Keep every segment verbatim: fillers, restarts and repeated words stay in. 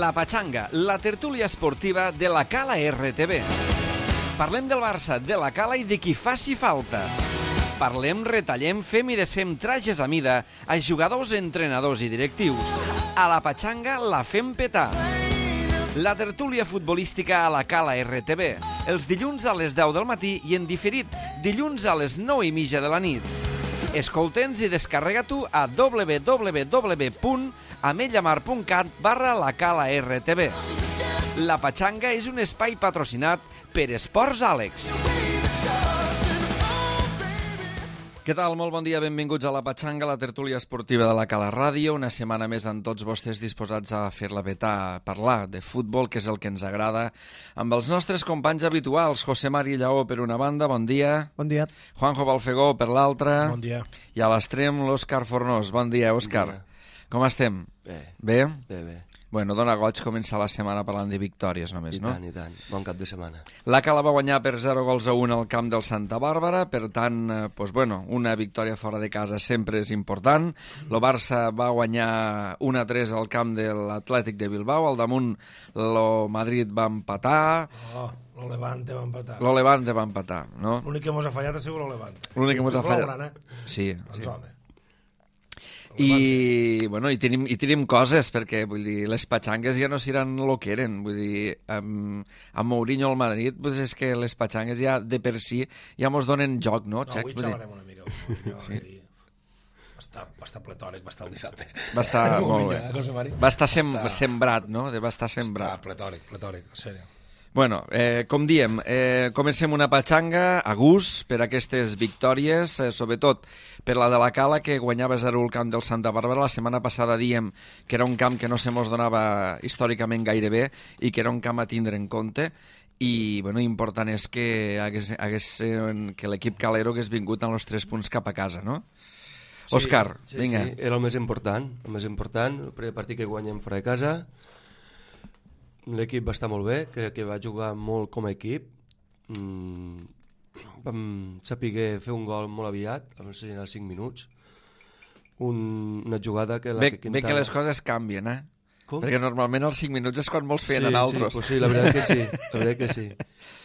La Pachanga, la tertúlia esportiva de la Cala R T V. Parlem del Barça, de la Cala i de qui faci falta. Parlem, retallem, fem i desfem trajes a mida a jugadors, entrenadors i directius. A la Pachanga la fem petar. La tertúlia futbolística a la Cala R T V, els dilluns a les deu del matí i en diferit dilluns a les nou i mitja de la nit. Escolta'ns i descarrega-t'ho a w w w punt amellamar punt cat barra la Cala R T V. La Pachanga és un espai patrocinat per Esports Àlex. Què tal? Molt bon dia, benvinguts a La Pachanga, la tertúlia esportiva de la Cala Ràdio. Una setmana més amb tots vostès disposats a fer-la petar, a parlar de futbol, que és el que ens agrada, amb els nostres companys habituals, José Mari Lleó per una banda, bon dia. Bon dia. Juanjo Balfegó per l'altra. Bon dia. I a l'extrem, l'Òscar Fornós. Bon dia, Òscar. Bon dia. Com estem? Bé. Bé? Bé, bé. Bueno, dona goig començar la setmana parlant de victòries només, I no? tant, i tant. Bon cap de setmana. La Cala va guanyar per zero gols a un al camp del Santa Bàrbara, per tant, eh, pues bueno, una victòria fora de casa sempre és important. El Barça va guanyar un a tres al camp de l'Atlètic de Bilbao, al damunt el Madrid va empatar, Oh, lo Levante va empatar. el Levante va empatar, no? L'únic que mos ha fallat ha sigut lo Levante. L'únic que mos ha fallat. Blaugrana, eh? Sí, Doncs sí. home. I, bueno, i, tenim, i tenim coses, perquè vull dir, les patxangues ja no seran lo que eren. Vull dir, amb, amb Mourinho al Madrid, pues és que les patxangues ja de per si ja mos donen joc, no? No, Xecs? avui Vull dir, xalarem una mica. Mourinho, sí. Va estar, va estar pletòric, va estar el dissabte. va estar molt Mourinho, bé. eh, José Mari? Va estar, sem Va estar- sembrat, no? De va estar Va sembrat. estar pletòric, pletòric, en sèrio. Bueno, eh, com diem, eh, comencem una patxanga a gust per aquestes victòries, eh, sobretot per la de la Cala, que guanyava zero al camp del Santa Bàrbara. La setmana passada diem que era un camp que no se mos donava històricament gaire bé i que era un camp a tindre en compte. I, bueno, important és que, hagués, hagués, que l'equip calero hagués vingut amb els tres punts cap a casa, no? Sí, Òscar, sí, vinga. Sí, era el més important, el més important, el primer partit que guanyem fora de casa. L'equip va estar molt bé, que, que va jugar molt com a equip. Mm, vam saber fer un gol molt aviat, no sé, als cinc minuts. Un, una jugada que... La Bé, que bé Quintana... que les coses canvien, eh? Com? Perquè normalment als cinc minuts és quan molts feien sí, en altres. Sí, pues sí, la veritat que sí, la veritat que sí.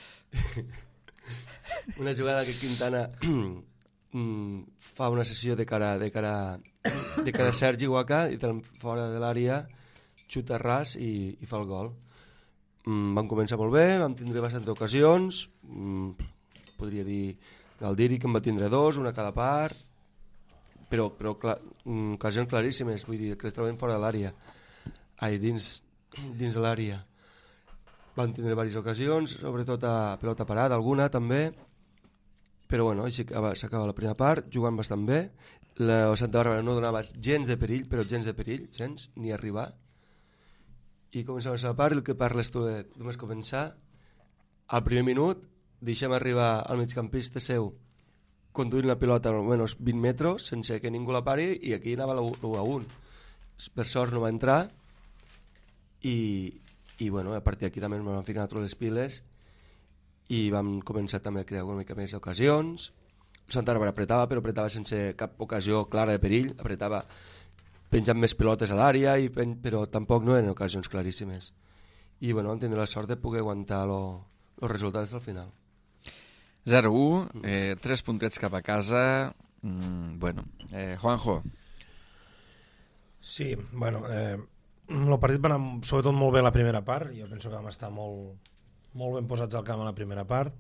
Una jugada que Quintana mm, fa una sessió de cara de cara de cara a Sergi Guaca i te'l fora de l'àrea, xuta ras i, i fa el gol. Mm, vam començar molt bé, vam tindre bastantes ocasions, mm, podria dir Galdiri que en va tindre dos, una a cada part, però, però clar, mm, ocasions claríssimes, vull dir, que les troben fora de l'àrea. Ai, dins, dins de l'àrea. Van tindre diverses ocasions, sobretot a pelota parada, alguna també, però bueno, així s'acaba la primera part, jugant bastant bé. La Santa Bàrbara no donava gens de perill, però gens de perill, gens, ni arribar. I començava la segona part, el que parles tu de només començar, al primer minut deixem arribar al migcampista seu conduint la pilota almenys vint metres sense que ningú la pari i aquí anava l'u a un. Per sort no va entrar i, i bueno, a partir d'aquí també ens vam ficar a les piles i vam començar també a crear una mica més d'ocasions. El Santa Bàrbara apretava, però apretava sense cap ocasió clara de perill, apretava penjant més pilotes a l'àrea, i pen... però tampoc no eren ocasions claríssimes. I bueno, vam tindre la sort de poder aguantar els resultats del final. zero a u, eh, tres puntets cap a casa. Mm, bueno, eh, Juanjo. Sí, bueno, eh, el partit va anar sobretot molt bé la primera part. Jo penso que vam estar molt, molt ben posats al camp a la primera part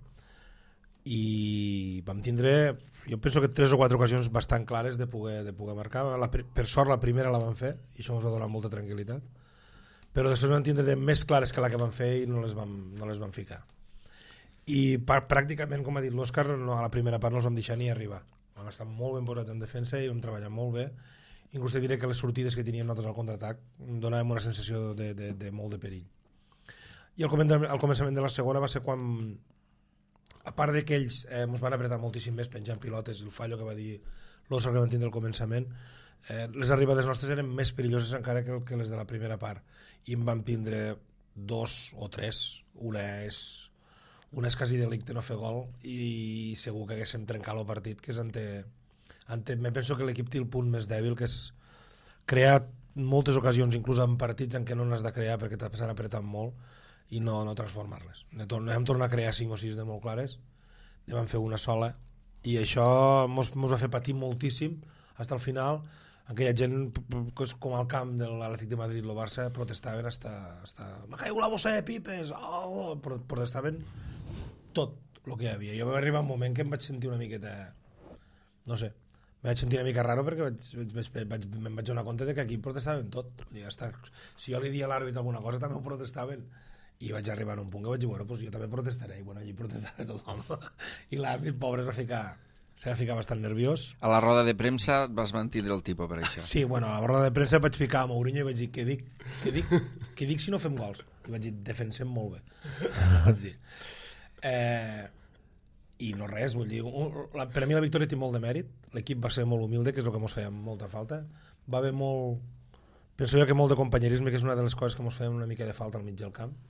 i vam tindre, jo penso que tres o quatre ocasions bastant clares de poder, de poder marcar. La, per sort la primera la vam fer i això ens ha donat molta tranquil·litat, però després vam tindre més clares que la que vam fer i no les vam, no les vam ficar. I per, pràcticament, com ha dit l'Òscar, no, a la primera part no els vam deixar ni arribar. Vam estar molt ben posats en defensa i vam treballar molt bé. Inclús te diré que les sortides que teníem nosaltres al contraatac donàvem una sensació de, de, de molt de perill. I el començament de la segona va ser quan, a part de que ells eh, ens van apretar moltíssim més penjant pilotes, el fallo que va dir l'Òscar que van tindre al començament, eh, les arribades nostres eren més perilloses encara que, que les de la primera part, i en vam tindre dos o tres. Una és una és quasi delicte no fer gol i segur que haguéssim trencat el partit, que és ante, ante me penso que l'equip té el punt més dèbil, que és crear moltes ocasions, inclús en partits en què no n'has de crear perquè s'han apretat molt, i no, no transformar-les. Ne vam tornar a crear cinc o sis de molt clares, ne vam fer una sola, i això mos, mos va fer patir moltíssim fins al final. Aquella gent, com al camp de l'Atlètic de Madrid o el Barça, protestaven hasta, hasta me caigo la bossa de pipes, oh! Protestaven tot el que hi havia. Jo va arribar un moment que em vaig sentir una miqueta, no sé, em vaig sentir una mica raro perquè vaig, vaig, vaig, em vaig donar compte de que aquí protestaven tot. Hasta, si jo li dia a l'àrbit alguna cosa també ho protestaven, i vaig arribar a un punt que vaig dir, bueno, pues jo també protestaré, i bueno, allí protestaré tothom. I l'àrbit, pobre, es va ficar... se va ficar bastant nerviós. A la roda de premsa et vas mantindre el tipus per això. Sí, bueno, a la roda de premsa vaig ficar a Mourinho i vaig dir, què dic? Què dic? Què dic si no fem gols? I vaig dir, defensem molt bé. Vaig dir. Eh, I no res, vull dir, un, la, per a mi la victòria té molt de mèrit, l'equip va ser molt humilde, que és el que ens feia molta falta, va haver molt, penso jo que molt de companyerisme, que és una de les coses que ens feien una mica de falta al mig del camp.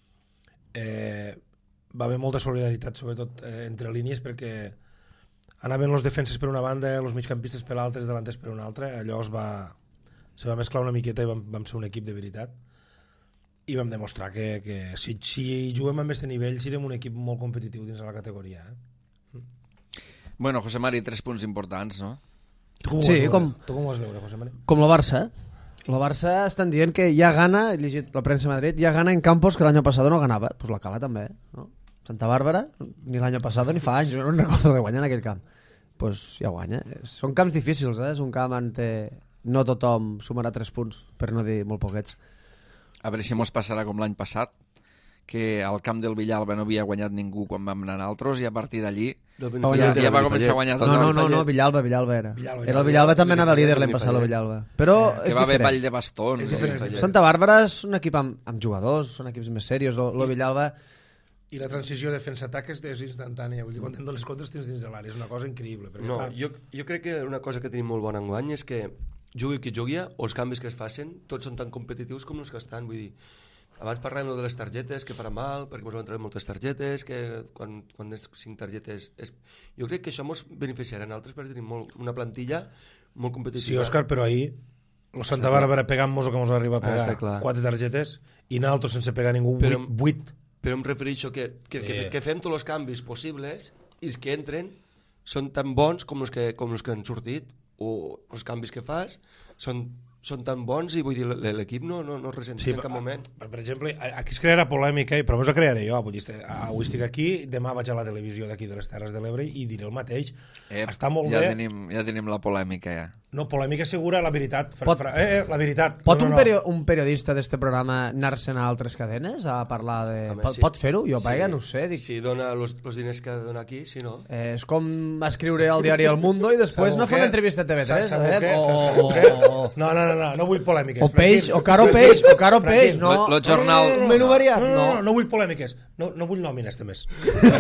Eh, va haver molta solidaritat, sobretot eh, entre línies, perquè anaven els defenses per una banda, els migcampistes per l'altra, els delanters per una altra, allò es va, se va mesclar una miqueta i vam, vam ser un equip de veritat, i vam demostrar que, que si, si juguem amb aquest nivell serem un equip molt competitiu dins de la categoria. Eh? Bueno, José Mari, tres punts importants, no? Tu com, sí, ho com, tu com ho vas veure, José Mari? Com la Barça, la Barça estan dient que ja gana, he llegit la premsa de Madrid, ja gana en campos que l'any passat no ganava, pues la Cala també, no? Santa Bàrbara, ni l'any passat ni fa anys, no recordo de guanyar en aquell camp. Pues ja guanya. Són camps difícils, eh? És un camp on no tothom sumarà tres punts, per no dir molt poquets. A veure si mos passarà com l'any passat, que al camp del Villalba no havia guanyat ningú quan vam anar altres, i a partir d'allí ja, ja va començar a guanyar tot. No, no, no, no, Villalba, Villalba era. Villalba, Era el Villalba, també anava líder l'any passat, el Villalba. Però que és va haver diferent. ball de bastons. Santa Bàrbara és un equip amb, amb jugadors, són equips més serios. El Villalba... I la transició defensa-atac és, és instantània, vull dir, quan te'n dones comptes tens dins de l'àrea, és una cosa increïble. Perquè, no, clar, jo, jo crec que una cosa que tenim molt bona enguany és que jugui qui jugui, o els canvis que es facin, tots són tan competitius com els que estan, vull dir, abans parlàvem de les targetes, que farà mal, perquè ens van treure moltes targetes, que quan, quan és cinc targetes... És... Jo crec que això ens beneficiarà en altres perquè tenim molt, una plantilla molt competitiva. sí, Òscar, però ahir el Santa Bàrbara pegant-nos el que ens arriba a pegar, ah, quatre targetes, i nosaltres sense pegar ningú, però, vuit. Però em refereixo que, que, que, que fem tots els canvis possibles i els que entren són tan bons com els que, com els que han sortit, o els canvis que fas són, són tan bons, i vull dir, l'equip no, no, no ressentit sí, en cap moment. Per, per exemple, aquí es crearà polèmica, però més la crearé jo. Vull dir, avui estic aquí, demà vaig a la televisió d'aquí de les Terres de l'Ebre i diré el mateix. Eh, Està molt ja bé. Tenim, ja tenim la polèmica, ja. No, polèmica segura, la veritat. Fra, Pot- fra, eh, eh, la veritat. Pot no, un, no, no. perio un periodista d'este programa anar-se'n a altres cadenes a parlar de... Home, pot sí. pot fer-ho? Jo, paga, no ho sé. Dic... Si dona els diners que ha de donar aquí, si no... Eh, és com escriure al diari El Mundo i després no fer una entrevista a T V tres. Sabeu Eh? què? O, Sabeu o, què? o, No, no, no, no, no vull polèmiques. o peix, o caro peix, o caro peix. No, Lo, lo jornal... Un menú variat, No, no, no, no. no, no vull polèmiques. No, no vull nòmina este mes.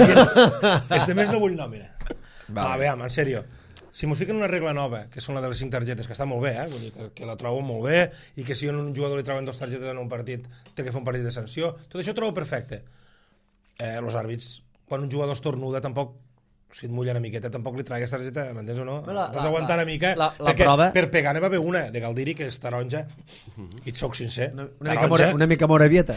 Este mes no vull nòmina. Vale. Va, veam, en sèrio. Si mos fiquen una regla nova, que són la de les cinc targetes, que està molt bé, eh? Vull dir que, que la trobo molt bé, i que si a un jugador li troben dos targetes en un partit, té que fer un partit de sanció, tot això ho trobo perfecte. Eh, els àrbits, quan un jugador estornuda, tampoc, si et mulla una miqueta, tampoc li tragues targeta, m'entens o no? La- T'has la- d'aguantar una mica, la- la perquè prova- per pegar ne va haver una, de Galdiri, que és taronja, i et soc sincer, Una, una, mica, more, taronja. una mica moravieta.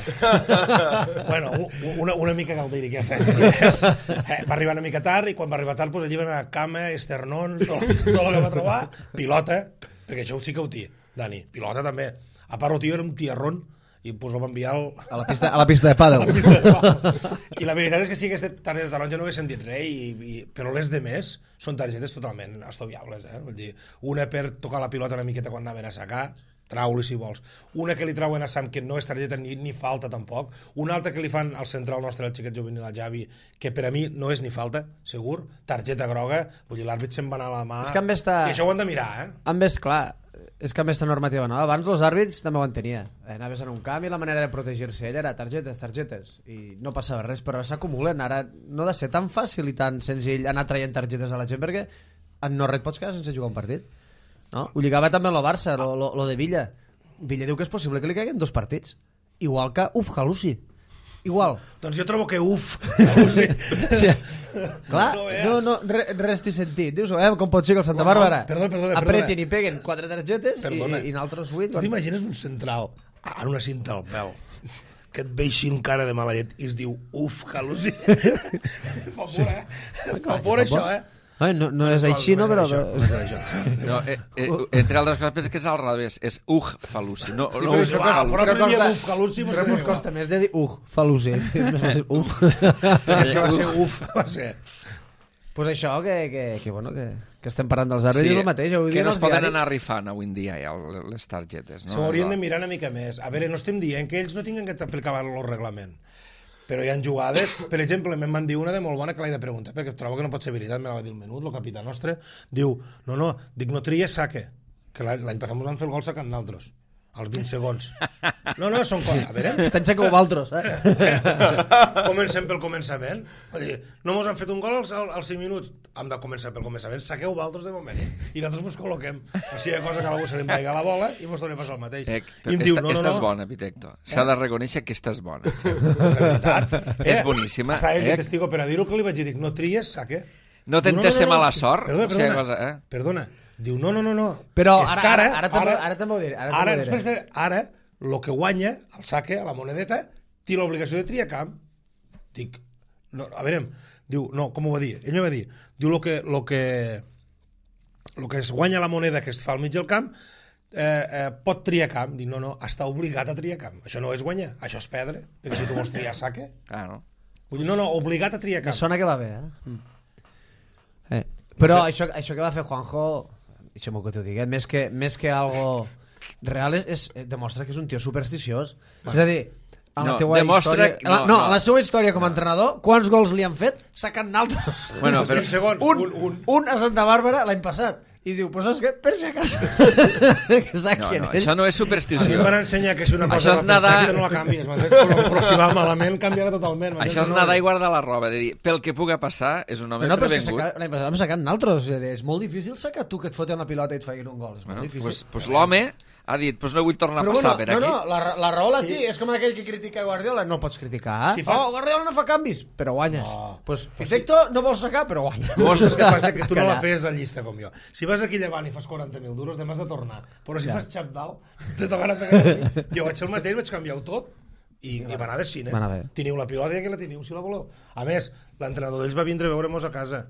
Bueno, u- una, una mica Galdiri, que ja saps. Eh, va arribar una mica tard, i quan va arribar tard, pues, allí va anar cama, esternón, tot, tot el que va trobar, pilota, perquè això sí que ho té, Dani, pilota també. A part, el tio era un tiarrón, i pues, el va enviar al, A la pista, a la pista de pàdel. i la veritat és que sí que aquesta targeta taronja no he sentit res, i, i, però les de més són targetes totalment estoviables, eh? Vull dir, una per tocar la pilota una miqueta quan anaven a sacar, trau-li si vols, una que li trauen a Sam que no és targeta ni, ni falta tampoc, una altra que li fan al central nostre, el xiquet juvenil, a Javi, que per a mi no és ni falta, segur, targeta groga, vull dir, l'àrbit se'n va anar a la mà, És que en vez de- i això ho han de mirar, eh? En vez, clar, és que amb aquesta normativa no. Abans els àrbits també ho entenia. Eh, anaves en un camp i la manera de protegir-se ell era targetes, targetes, i no passava res, però s'acumulen. Ara no ha de ser tan fàcil i tan senzill anar traient targetes a la gent, perquè en no res et pots quedar sense jugar un partit. No? Ho lligava també amb el Barça, lo, lo, lo de Villa. Villa diu que és possible que li caiguen dos partits. Igual que Uf Halusi. igual. Doncs jo trobo que uf. Sí. Sí. Clar, No no, veas. no, re, res té sentit. Dius, eh, com pot ser que el Santa Bàrbara Perdona, perdona, perdona. apretin i peguen quatre targetes i, Perdona. i, i nosaltres vuit... Tu t'imagines un central amb una cinta al pèl que et ve així un cara de mala llet i es diu uf, Calusi. Fa por, eh? Fa por això, eh? Ai, no, no és així, no, però... Això, no és això. No, eh, eh, entre altres coses, penso que és al revés. És Ugh Falusi. No, Sí, no però Ugh això Ah, costa- però Falusi. no costa- diem uf, Calusi. Però mos costa més de dir uf, falusi. És més fàcil, uf. És que va ser uf, va ser. Pues això, que, que, que, bueno, que, que estem parlant dels àrbitres, és el mateix. Ho que diuen no els es poden diaris. anar rifant avui en dia, ja, les targetes. No? S'ho haurien de mirar una mica més. A veure, no estem dient que ells no tinguin que aplicar el reglament. Però hi ha jugades, per exemple, me'n van dir una de molt bona que l'he de preguntar, perquè trobo que no pot ser veritat, me la va dir el menut, el capità nostre, diu, no, no, dic, no tries saque, que l'any l'any passat ens van fer el gol sacant naltros, als vint segons. No, no, són coses, a veure, Estan xeco vosaltres, eh? comencem pel començament. Vull dir, no mos han fet un gol als, als cinc minuts, hem de començar pel començament, saqueu vosaltres de moment, i nosaltres mos col·loquem. O sigui, cosa que algú se li empaiga la bola i mos torna a passar el mateix. Eh, I em esta, diu, no, no, esta no. és bona, Pitecto. S'ha de reconèixer que esta és bona. La veritat. És boníssima, Hasta ell eh? de testigo per a dir-ho que li vaig dir, dic, no tries saque. No Diu, tentes ser mala sort. Perdona, O sigui, perdona, cosa, eh? perdona. Diu, no, no, no, no. Però És ara- que ara- ara també- ara també ho diré, ara també Ara, ho diré. espera, espera, ara, el que guanya, el saque, la monedeta, té l'obligació de triar camp. Dic, no, a veure, diu, no, com ho va dir? Ell me va dir, diu, el que, lo que, lo que es guanya la moneda que es fa al mig del camp, eh, eh, pot triar camp. Dic, no, no, està obligat a triar camp. Això no és guanyar, això és perdre, perquè si tu vols triar saque... Ah, no? Vull dir, no, no, obligat a triar Me camp. sona que va bé, eh? eh. Però això, això que va fer Juanjo, deixa'm que t'ho digui, eh, més que, més que algo real, és, és, demostra que és un tio supersticiós. És a dir, en No, la teua demostra història... que- No, no, no, no. en la seva història com a entrenador, quants gols li han fet sacant naltros? Bueno, però... Vint segons, un, un, un. un a Santa Bàrbara l'any passat. I diu, pues saps què? Per si acaso. que No, saquen no, ells. això no és A mi em superstició. van ensenyar que si una cosa Això és va perfecta nedar- no la canvies, m'entens? però, però si va malament canviarà totalment. m'entens? Això és No, nedar i guardar la roba. De dir, pel que puga passar, és un home Però no, però és que prevengut. saca, l'any passat vam sacar naltros. És, a dir, és molt difícil sacar tu que et foten una pilota i et facin un gol. És molt Bueno, difícil. pues, pues l'home ha dit, pues no vull tornar Però a passar bueno, per no, aquí. no, la, la raó la té. És com aquell que critica Guardiola. No el pots criticar. Si Si fas- Oh, Guardiola no fa canvis, però guanyes. No. Pues, Pitecto no vol sacar, però guanya. Mos, és que passa que tu no la Callar. fes a llista com jo. Si vas aquí llevant i fas quaranta mil duros, demà has de tornar. Però si Ja. fas xap dalt, te tocarà pegar. Jo vaig fer el mateix, vaig canviar-ho tot i, i va anar de cine. Va anar bé. Teniu la pilota i aquí la teniu, si la voleu. A més, l'entrenador d'ells va vindre a veure-mos a casa.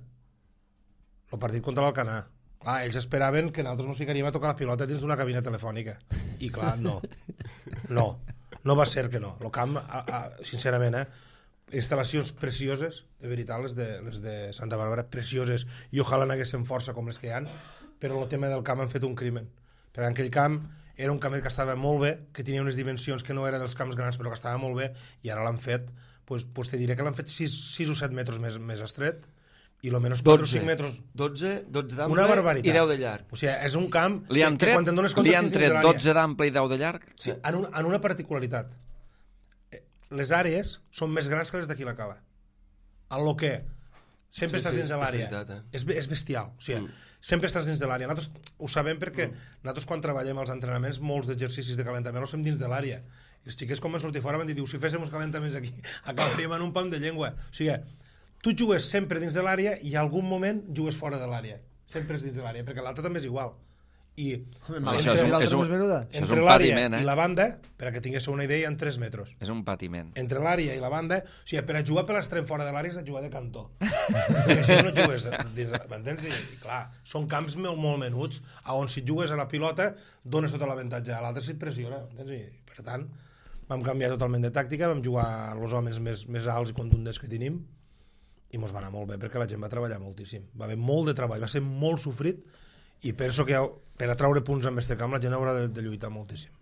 El partit contra l'Alcanar. Clar, ells esperaven que nosaltres ens ficaríem a tocar la pilota dins d'una cabina telefònica. I clar, no. No. No va ser que no. El camp, a, a, sincerament, eh, instal·lacions precioses, de veritat, les de, les de Santa Bàrbara, precioses, i ojalà n'haguessin força com les que hi ha, però el tema del camp han fet un crimen. Perquè en aquell camp era un camp que estava molt bé, que tenia unes dimensions que no eren dels camps grans, però que estava molt bé, i ara l'han fet, pues, pues te diré que l'han fet sis o set metres més, més estret, i almenys quatre o cinc metres... dotze, dotze Una d'ample barbaritat. i deu de llarg. O sigui, és un camp Li que, han que tret, quan te'n dones compte li han estàs dins tret de l'àrea. dotze d'ample i deu de llarg? Sí, en, un, en una particularitat. Eh, Les àrees són més grans que les d'aquí la cala. En lo que sempre Sí, estàs sí, dins de és l'àrea. veritat, eh? És, be- és bestial. O sigui, Mm. sempre estàs dins de l'àrea. Nosaltres ho sabem perquè Mm. nosaltres quan treballem als entrenaments, molts d'exercicis de calentament els fem dins de l'àrea. I els xiquets quan van sortir fora van dir, diu, si féssim uns calentaments aquí, acabaríem en un pam de llengua. O sigui, tu jugues sempre dins de l'àrea i en algun moment jugues fora de l'àrea. Sempre és dins de l'àrea, perquè l'altre també és igual. I Home, Això és un- l'altre és un- més menuda. Això és entre un l'àrea patiment, eh? i la banda, per a que tingués una idea, hi ha tres metres. És un patiment. Entre l'àrea i la banda, o sigui, per a jugar per l'extrem fora de l'àrea has de jugar de cantó. Perquè si no, no jugues dins, m'entens? I, I clar, són camps molt, molt menuts, a on si jugues a la pilota dones tota l'avantatge, a l'altre si et pressiona, m'entens? I, per tant, vam canviar totalment de tàctica, vam jugar als homes més, més alts i contundents que tenim, i mos va anar molt bé, perquè la gent va treballar moltíssim. Va haver molt de treball, va ser molt sofrit, i penso que per a treure punts amb aquest camp la gent haurà de, de lluitar moltíssim.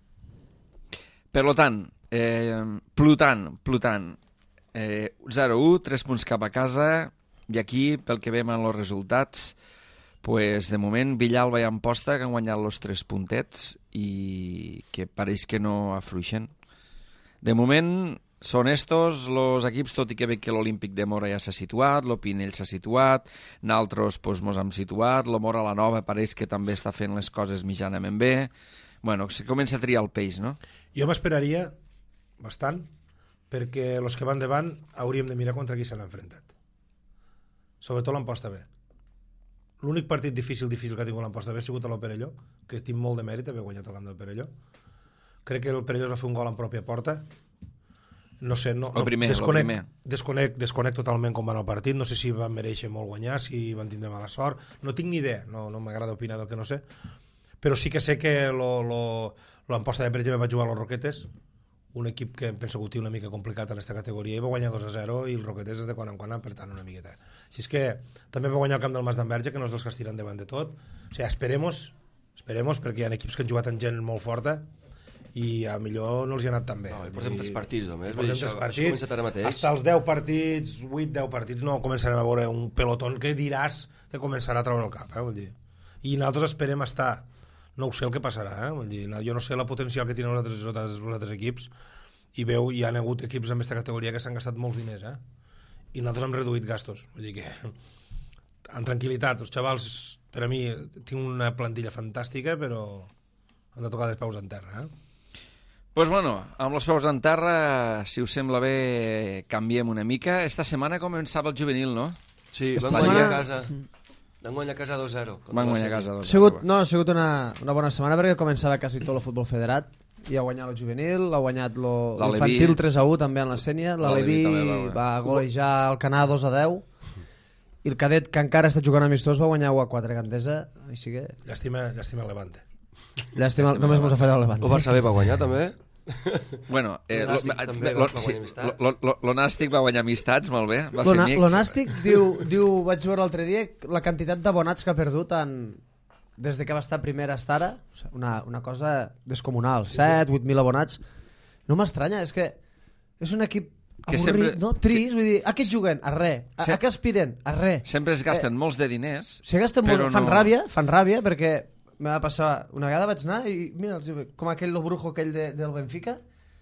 Per lo tant, eh, plotant, plotant, eh, zero u, tres punts cap a casa, i aquí, pel que veiem en els resultats, pues, de moment Villalba i Amposta que han guanyat els tres puntets i que pareix que no afluixen. De moment són estos els equips, tot i que veig que l'Olímpic de Mora ja s'ha situat, el Pinell s'ha situat, nosaltres pues, mos hem situat, el Mora la Nova pareix que també està fent les coses mitjanament bé. Bueno, se comença a triar el peix, no? Jo m'esperaria bastant perquè els que van davant hauríem de mirar contra qui s'han enfrontat. Sobretot l'Amposta B. L'únic partit difícil difícil que ha tingut l'Amposta B ha sigut a l'Perelló, que tinc molt de mèrit haver guanyat el camp del Perelló. Crec que el Perelló es va fer un gol en pròpia porta. No sé, no, el primer, no desconec, el primer. Desconec, desconec totalment com va anar el partit, no sé si van mereixer molt guanyar, si van tindre mala sort, no tinc ni idea, no, no m'agrada opinar del que no sé, però sí que sé que l'Amposta de per exemple va jugar a los Roquetes, un equip que penso que ho té una mica complicat en aquesta categoria, i va guanyar dos a zero i el Roquetes és de quan en quan apretant una miqueta. Així és que també va guanyar el camp del Mas d'Enverge, que no és dels que es tiren davant de tot. O sigui, esperemos, esperemos, perquè hi ha equips que han jugat amb gent molt forta i a millor no els hi ha anat tan bé. No, i portem tres partits només. Portem tres partits, hasta els deu partits, vuit deu partits, no començarem a veure un pelotón que diràs que començarà a treure el cap, eh, vull dir. I nosaltres esperem estar, no ho sé el que passarà, eh, vull dir, jo no sé la potencial que tenen els altres, els altres equips, i veu, hi ha hagut equips en aquesta categoria que s'han gastat molts diners, eh, i nosaltres hem reduït gastos, vull dir que en tranquil·litat, els xavals, per a mi, tinc una plantilla fantàstica, però han de tocar els peus en terra, eh. Pues bueno, amb els peus en terra, si us sembla bé, canviem una mica. Esta setmana començava el juvenil, no? Sí, Esta van guanyar setmana... a casa. Van guanyar a casa dos zero. Van guanyar a casa dos zero. Ha sigut, no, ha sigut una, una bona setmana perquè començava quasi tot el futbol federat i ha guanyat el juvenil, ha guanyat l'infantil tres a u també en la sènia, l'Aleví va golejar el Canà dos a deu i el cadet, que encara està jugant amistós, va guanyar u a quatre Gandesa, així que... Llàstima, llàstima el Levante. Llàstima, només mos ha fallat el Levante. El Barça B va guanyar també. Bueno, eh, L'Nàstic lo, també lo, va guanyar sí, amistats. lo, lo, lo Nàstic va guanyar amistats, molt bé, va fer amics. L'Nàstic diu, diu, vaig veure l'altre dia la quantitat d'abonats que ha perdut en, des de que va estar primera hasta ara, una, una cosa descomunal, set, vuit mil abonats. No m'estranya, és que és un equip que avorrit, sempre, no? Trist, vull dir, a què juguen? A res. A, Se... a què aspiren? A res. Sempre es gasten eh, molts de diners, se gasten però molt, fan no... ràbia, fan ràbia, perquè me va passar, una vegada vaig anar i mira, com aquell lo brujo aquell de, del Benfica,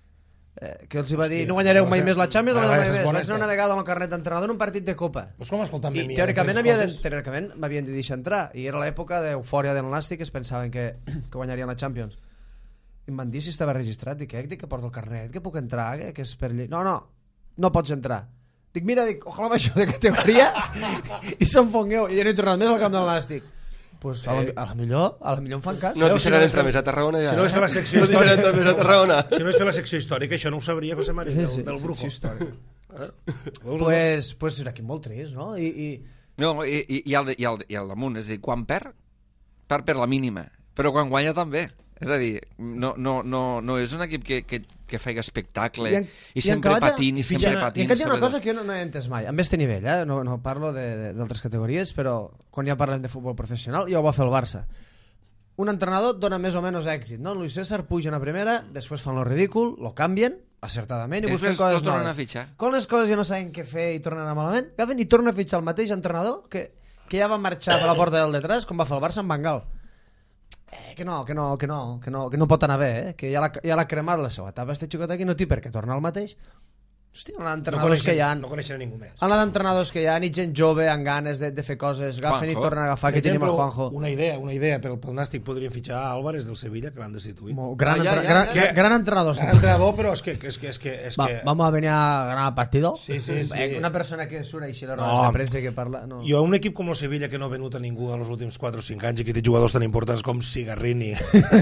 eh, que els va dir, no guanyareu mai més la Champions, no guanyareu mai més. Vaig anar una vegada amb el carnet d'entrenador en un partit de Copa. Pues com escoltant I teòricament m'havien de deixar entrar, i era l'època d'eufòria del Nàstic, que es pensaven que, que guanyarien la Champions. I em van dir si estava registrat, dic, eh, dic que porto el carnet, que puc entrar, que, que és per llei. No, no, no pots entrar. Dic, mira, dic, ojalà baixo de categoria i s'enfongueu, i ja no he tornat més al camp del Nàstic. Pues a, la, a la millor, a la millor em fan cas. No et deixaran entrar més a Tarragona ja. Si no és fer la secció no et deixaran entrar més a Tarragona. Si no és fer la secció històrica, això no ho sabria José María, del, sí, del brujo. Eh? Pues, pues és aquí molt trist, no? I, i... No, i, i, i, el, i, el, i el damunt, és a dir, quan perd, perd per la mínima, però quan guanya també. És a dir, no, no, no, no és un equip que, que, que feia espectacle i, en, i sempre i patint i sempre ja, patint. I encara hi ha una cosa que jo no, no he entès mai, amb este nivell, eh? no, no parlo d'altres categories, però quan ja parlem de futbol professional, ja ho va fer el Barça. Un entrenador dona més o menys èxit, no? Luis César puja a primera, després fan lo ridícul, lo canvien, acertadament, i busquen coses noves. Quan les coses ja no saben què fer i tornen a malament, agafen i tornen a fitxar el mateix entrenador que, que ja va marxar per la porta del detrás, com va fer el Barça amb Van Gaal. Eh, que no, que no, que no, que no, que no pot anar bé, eh? Que ja l'ha cremat la seva etapa. Este xicot aquí no té per què tornar al mateix. Hòstia, han d'entrenadors no que hi ha... No coneixen ningú més. Han d'entrenadors que hi ha, i gent jove, amb ganes de, de fer coses, agafen Juanjo. I tornen a agafar, que tenim el Juanjo. Una idea, una idea, pel, pel Nàstic podrien fitxar a Álvarez del Sevilla, que l'han destituït. Gran, ah, ja, ja, gran, ja, ja. gran entrenador. Gran entrenador, però és que... És que, és que, és Va, que... Vamos a venir a ganar partido. Sí, sí, sí. Una persona que surt així a les rodes de premsa que parla... No. Jo, un equip com el Sevilla, que no ha venut a ningú en els últims quatre o cinc anys i que té jugadors tan importants com Sigarrini,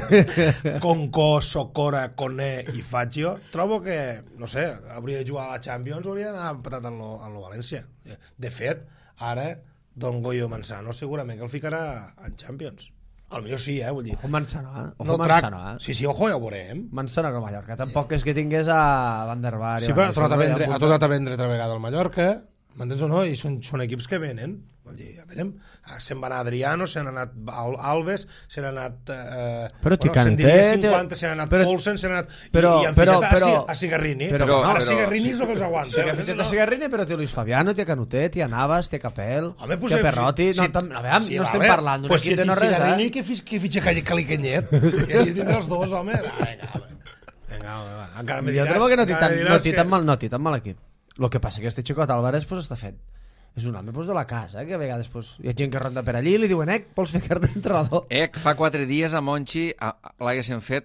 Conco, Socora, Coné i Fagio, trobo que, no sé, hauria de jugar a la Champions o hauria d'anar empatat en lo, en lo València. De fet, ara Don Goyo Manzano segurament que el ficarà en Champions. Al millor sí, eh, vull dir. Ojo Manzano, eh? Ojo no Manzano, eh? Sí, sí, ojo, ja ho veurem. Manzano que el Mallorca. Tampoc és que tingués a Van der Bar. Sí, però ha tornat a vendre, ha tornat a vendre altra vegada al Mallorca, m'entens o no? I són, són equips que venen. Vull dir, ja veurem. Se'n va anar Adriano, se n'ha anat Alves, se n'ha anat... Eh, però bueno, se'n diria cinquanta, se n'ha anat Poulsen, se n'ha anat... Però, i, i han però, fitxat però, a Sigarrini. Però, però, no, ara però, Sigarrini és el que els aguanta. Sí, que ha fitxat a Sigarrini, però té Luis Fabiano, té Canutet, té Navas, té Capel, Home, pues, té Perrotti... Si, no, tam, a veure, si, no estem parlant d'un pues, equip si de no res, Sigarrini, eh? que, fi, que fitxa Caliquenyet. I així tindrà els dos, home. Vinga, home. Vinga, home. Encara me diràs... Jo trobo que no té tan, no té que... tan mal, no té tan mal equip. El que passa que este Xicot Álvarez pues, està fet. És un home pues, de la casa, eh? Que a vegades pues, hi ha gent que ronda per allí i li diuen Ec, vols ficar-te d'entrenador? Ec, fa quatre dies a Monchi l'haguessin fet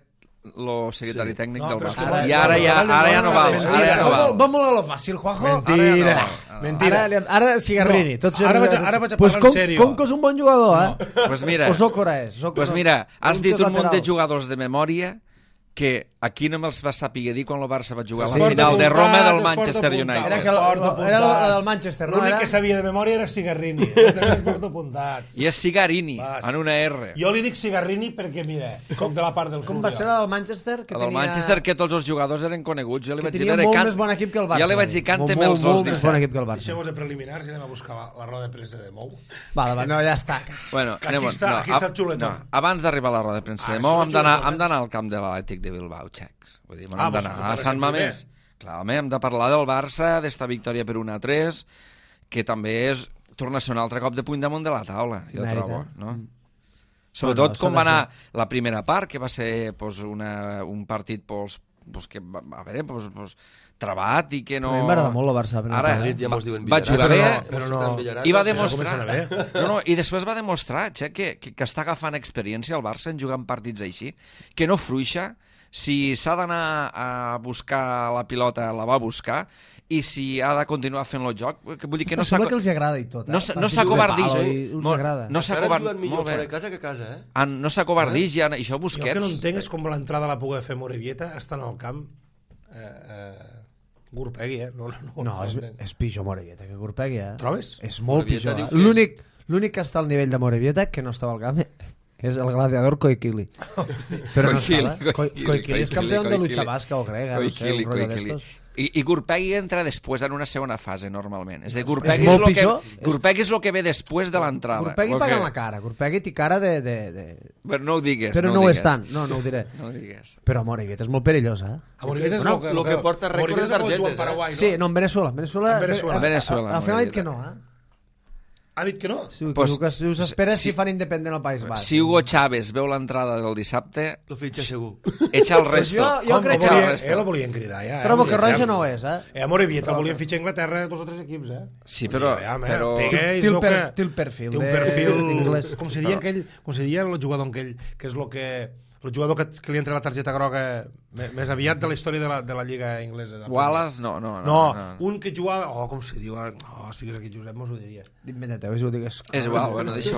el secretari tècnic No, del però és que Barça. va- I ara ja, va- ara ja no val. va- Ara ja no val. Vamos a lo fàcil, Juanjo. Mentira, Ara ja no. mentira. Ara, ara Cigarrini. No, Tots ara vaig a- tots- ara vaig a pues parlar en com, sèrio. Com que és un bon jugador, eh? Pues mira, O Sócora és. Sócora. pues mira, has Un dit tio un munt de lateral. jugadors de memòria que aquí no me'ls va saber dir quan el Barça va jugar a Sí. la final de Roma del Esporta Manchester apuntat, United. Era que esporta la- apuntat. era la del Manchester, no? L'únic Era? que sabia de memòria era Cigarrini. Els altres porto apuntats. I és Cigarini, Vas. en una R. Jo li dic Cigarrini perquè, mira, soc de la part del club. Com va jo. ser la del Manchester? Que El del tenia... Manchester, que tots els jugadors eren coneguts. Jo li que vaig dir, tenia "Era molt can- més bon equip que el Barça. Jo li vaig dir, Molt, cànteme molt, els molt dos més disset. bon equip que el Barça. Deixem-nos de preliminars i anem a buscar la, la roda de premsa de Mou. Vale, va, no, ja està. Bueno, Aquí anem, està- aquí està el xuletón. No, abans d'arribar a la roda de premsa Ah, de això Mou, és el hem d'anar xuletón, hem eh? d'anar al camp de l'Atlètic de Bilbao, xecs. Vull dir, Ah, hem pues, d'anar tu a parles Sant sempre Mamés. Clar, home, hem de parlar del Barça, d'esta victòria per un a tres, que també és, torna a ser un altre cop de puny damunt de la taula, jo Mèrit, trobo. eh? No? Mm. Sobretot Bueno, com s'ha va de anar la primera part, que va ser pues, una, un partit pues, pues, que va, a veure, pues, pues, trabat i que no... A mi m'agrada molt el Barça. la primera Ara, part. Madrid ja mos diuen va Villarat. jugar bé, Però no- Estan Villarat, i va no sé, demostrar... comença a anar bé. No, no, I després va demostrar, Che, que, que, que està agafant experiència el Barça en jugar en partits així, que no fruixa, si s'ha d'anar a buscar la pilota, la va buscar, i si ha de continuar fent el joc, que vull dir que no s'ha... Sembla que els agrada i tot. Eh? No s'ha- no Partits s'ha de covardit. pal i Els Molt- agrada. no s'ha Ara covard... juguen millor molt bé. fora de casa que a casa, eh? Han- No s'ha covardit, ja, això Jo el Busquets... que no entenc és com l'entrada la pugui fer Morevieta estant al camp eh, eh, Gurpegui, eh? No, no, no, No, és, entenc. és pitjor Morevieta que Gurpegui, eh? Trobes? És molt Morevieta pitjor. diu eh? que és- L'únic l'únic que està al nivell de Morevieta, que no estava al camp, és el gladiador Koikili. Però no Koikili, estava. Koikili, Koikili és Koikili, campió de Koikili. lucha basca o grega, no sé, Koikili, un rotllo Koikili. d'estos. I, I Gurpegui entra després en una segona fase, normalment. És a dir, És Gurpegui és, molt lo que, pitjor. Gurpegui és el que ve després de l'entrada. Gurpegui Lo paga que- en la cara. Gurpegui té cara de... de, de... Però no ho digues. Però no, no, ho ho digues. és tant. No, no ho diré. No ho digues. Però Morevieta és molt perillosa, eh? A Morevieta és Bueno, lo que, lo que porta rècord Morevieta de és el que juga targetes, en Paraguai, no? Sí, no, en Venezuela. En Venezuela, En Venezuela. a- a- Venezuela, Al final ha dit que Morevieta. no, eh? Ha dit que no? Sí, que Pues, diu que si us espera si- si fan independent al País Basc. Si Hugo Chávez veu l'entrada del dissabte, Lo fitxa segur. echa el resto. jo- jo Home, crec el que- volia- resto. Eh, lo volien cridar, ja. eh? Trobo que Volien- Roja no ho és, eh? Eh, a Morevieta el volien fitxar a Anglaterra dos o tres equips, eh? Sí, però- Aviam, eh? però- Pegué, Té és el lo per- que- té el perfil Té un de- perfil... d'inglès. Com se diia aquell... Com se diia el jugador aquell, que és lo que... El jugador que, que li entra la targeta groga me- més aviat de la història de la, de la Lliga Inglesa. de la Wallace, no, no. No, No, no, un que jugava... Oh, com se diu? ara? Oh, si estigués aquí Josep mos ho diria. Inventa-te, si ho digues. És igual, bueno, deixa-ho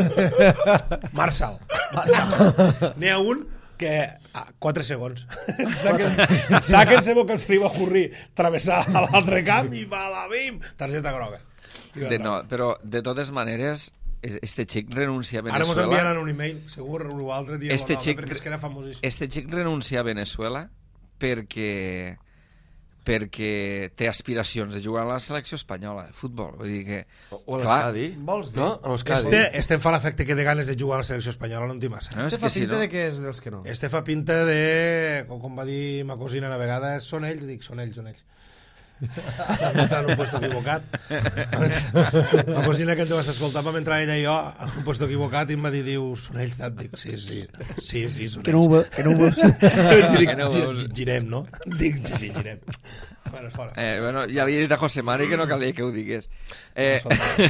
anar. Marshall. N'hi ha un que a quatre segons saquen, saquen se que els li va ocurrir travessar a l'altre camp i va a la bim, targeta groga. De, no, però, de totes maneres, este xic renuncia a Ara mos Venezuela. enviaran un email, segur, un altre dia, Este este xic- perquè és que era famosíssim. Este xic renuncia a Venezuela perquè perquè té aspiracions de jugar a la selecció espanyola de futbol. Vull dir que... O a clar, l'Escadi. vols dir? No? A l'Escadi. Este, este em fa l'efecte que té ganes de jugar a la selecció espanyola, no en tinc massa. No, és Este fa que si pinta no... de que és dels que no. Este fa pinta de, com, com va dir ma cosina una vegada, són ells, dic, són ells, són ells. Vam entrar en un puesto equivocat. La cosina que em vas escoltar vam entrar ella i jo en un puesto equivocat i em va dir, diu, són ells, tant? Dic, sí, sí, sí, sí, són Que no ho ells. ve- que no ho veus. Dic, Que no ho gi- veus. gi- girem, no? Dic, sí, sí, girem. Bueno, fora. Eh, bueno, ja li he dit a José Mari que no calia que ho digués. Eh,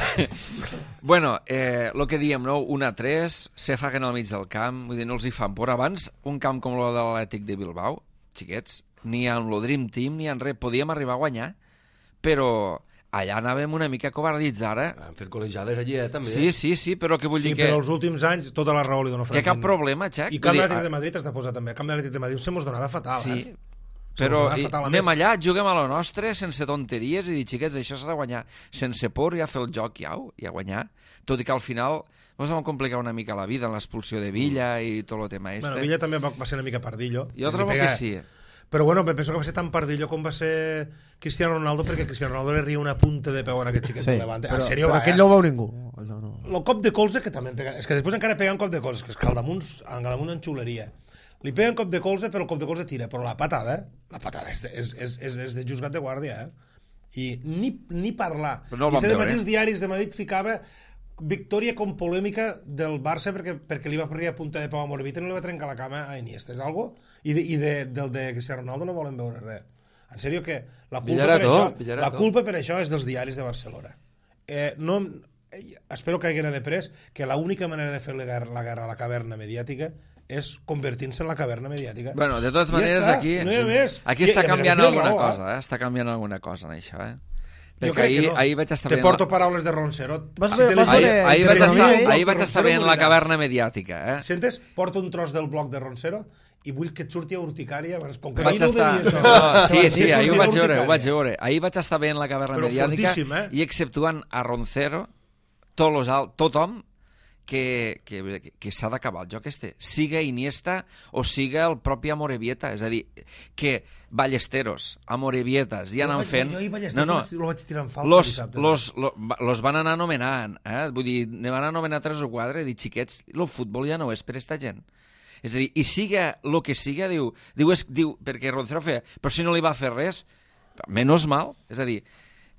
bueno, eh, lo que diem, no? un a tres, se faguen al mig del camp, vull dir, no els hi fan por. Abans, un camp com el de l'Atlètic de Bilbao, xiquets, ni en lo Dream Team ni en res, podíem arribar a guanyar, però allà anàvem una mica covarditzar, ara. Han fet col·legiades allí, eh, també. Sí, sí, sí, però que vull Sí, dir que... però els últims anys tota la raó li dono Que cap problema, Xac. I Vull Camp dir, d'Atlètic de Madrid has de posar també. Camp d'Atlètic de Madrid se mos donava fatal, Sí, eh? però Se mos i, donava fatal. A anem més, allà, juguem a lo nostre, sense tonteries, i dir, xiquets, això s'ha de guanyar. Sense por, ja fer el joc i au, i a guanyar. Tot i que al final ens vam complicar una mica la vida en l'expulsió de Villa i tot el tema este. Bueno, Villa també va, va ser una mica pardillo. Jo Li trobo pega- que sí. Però bueno, penso que va ser tan pardillo com va ser Cristiano Ronaldo, perquè Cristiano Ronaldo li ria una punta de peu en aquest xiquet Sí, de Levante. però, En sèrio, però va, aquell eh? no ho veu ningú. Allò no. El cop de colze que també pega... És que després encara pega un cop de colze, que és que al damunt, al damunt en xuleria. Li pega un cop de colze, però el cop de colze tira. Però la patada, la patada és, de- és, és, és, és de juzgat de guàrdia, eh? I ni, ni parlar. Però no el I vam de veure. matí els diaris de Madrid ficava victòria com polèmica del Barça perquè, perquè li va fer a punta de peu a Morevieta i no li va trencar la cama a Iniesta. És algo? I, de, i de, del de Cristiano Ronaldo no volen veure res. En sèrio que la culpa, Villarato, per això, Villarato. la culpa per això és dels diaris de Barcelona. Eh, no, eh, espero que hagin de pres que l'única manera de fer la guerra, la guerra a la caverna mediàtica és convertint-se en la caverna mediàtica. Bueno, de totes I maneres, ja està, aquí, no hi ha més. aquí I- està i a més a canviant més té alguna raó, cosa, eh? Està canviant alguna cosa en això, eh? Jo Perquè crec ahir, que no. ahir vaig estar Te veient... porto paraules de Roncero. Vas Si veure- te vas les- Ahir, veure- ahir, si vaig te estar, les- ahir vaig Roncero estar veient la moriràs. caverna mediàtica, eh? Sentes? Porto un tros del bloc de Roncero i vull que et surti a urticària abans. Com que Vaig ahir no ho estar... devies No, veure. sí, sí, Sí, ahir ho sortirà vaig veure, ho urticària. vaig veure. Ahir vaig estar veient la caverna Però mediàtica fortíssim, eh? i exceptuant a Roncero, tots los al... tothom que, que, que s'ha d'acabar el joc este, siga Iniesta o siga el propi Amorebieta, és a dir, que Ballesteros, Amorebietas ja Jo anant vaig- fent... Jo ahir vaig No, no, estar, lo vaig tirar en falta los, dissabte. los, los, los van anar anomenant, eh? Vull dir, ne van anomenar tres o quatre, i dir, xiquets, el futbol ja no és per esta gent. És a dir, i siga el que siga, diu, diu, és, diu perquè Roncero feia, però si no li va fer res, menos mal, és a dir,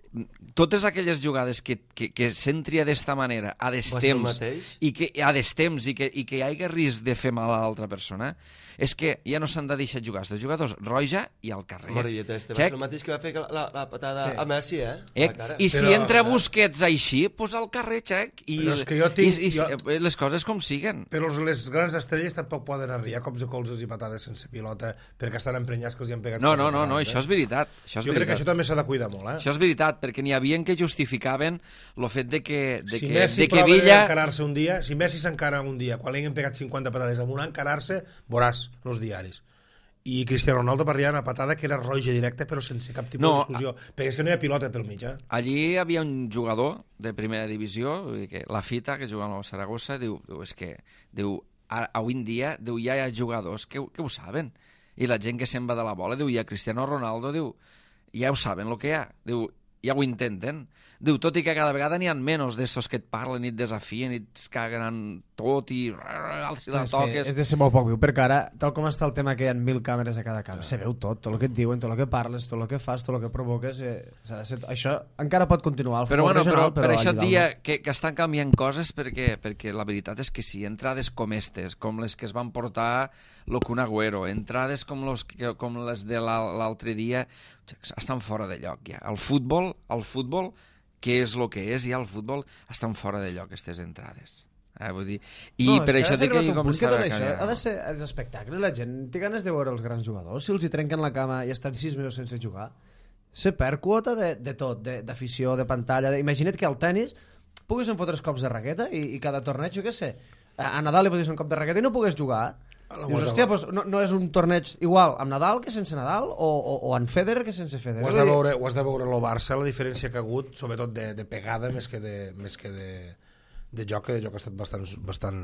totes aquelles jugades que, que, que s'entria d'esta manera a Va ser el destemps mateix? i que a destemps i que, i que hi hagi risc de fer mal a l'altra persona, és que ja no s'han de deixar jugar els jugadors, roja i al carrer. Morilleta, este va Check. ser el mateix que va fer la, la patada Sí. a Messi, eh? Eh, A la cara. I si Però, entra o sea, Busquets així, pues al carrer, xec, i, Però és que jo tinc- i, i jo- les coses com siguen. Però les grans estrelles tampoc poden arribar a cops de colzes i patades sense pilota perquè estan emprenyats que els hi han pegat. No, no, quatre no, no, vegades, això és veritat. Això és Jo crec que veritat. això també s'ha de cuidar molt, eh? Això és veritat, perquè n'hi havia que justificaven el fet de que, de si que, Messi de que prova Villa... d'encarar-se un dia, si Messi s'encara un dia, quan li hagin pegat cinquanta patades amb una encarar-se, veuràs els diaris. I Cristiano Ronaldo parlia una patada que era roja directa però sense cap tipus No, de discussió, perquè és que no hi ha pilota pel mig, eh? Allí hi havia un jugador de primera divisió, vull dir que la Fita, que juga al Saragossa, diu, diu és que diu, a- avui en dia diu, ja hi ha jugadors que, que ho saben. I la gent que se'n va de la bola, diu, i a Cristiano Ronaldo, diu, ja ho saben el que hi ha. Diu, ja ho intenten. Diu, tot i que cada vegada n'hi ha menys d'estos que et parlen i et desafien i et caguen en tot i si la És que toques... és de ser molt poc viu, perquè ara, tal com està el tema que hi ha mil càmeres a cada camp, se veu tot, tot el que et diuen, tot el que parles, tot el que fas, tot el que provoques, eh, s'ha de ser... això encara pot continuar al Però, futbol bueno, però, regional, per però això allà et dalt dia no. que, que estan canviant coses perquè, perquè la veritat és que sí, entrades com estes, com les que es van portar lo Kun Agüero, entrades com, los, que- com les de l'al- l'altre dia, estan fora de lloc ja. El futbol, el futbol, que és el que és, ja el futbol, estan fora de lloc aquestes entrades. Eh, vull dir, i No, per és això ha dic que arribat hi un punt que començarà tot a això canviar. ha de ser és espectacle, la gent té ganes de veure els grans jugadors, si els hi trenquen la cama i estan sis mesos sense jugar, se perd quota de, de tot, de- d'afició, de, de pantalla, de... imagina't que al tennis poguessin fotre els cops de raqueta i, i cada torneig, jo què sé, a a Nadal li fotessin un cop de raqueta i no pogués jugar. A la Dius, guasa- hòstia, doncs no, no és un torneig igual amb Nadal que sense Nadal o, o, o en Federer que sense Federer. Ho has de veure, ho has de veure el Barça, la diferència que ha hagut, sobretot de, de pegada més que de, més que de, de joc, que de joc ha estat bastant, bastant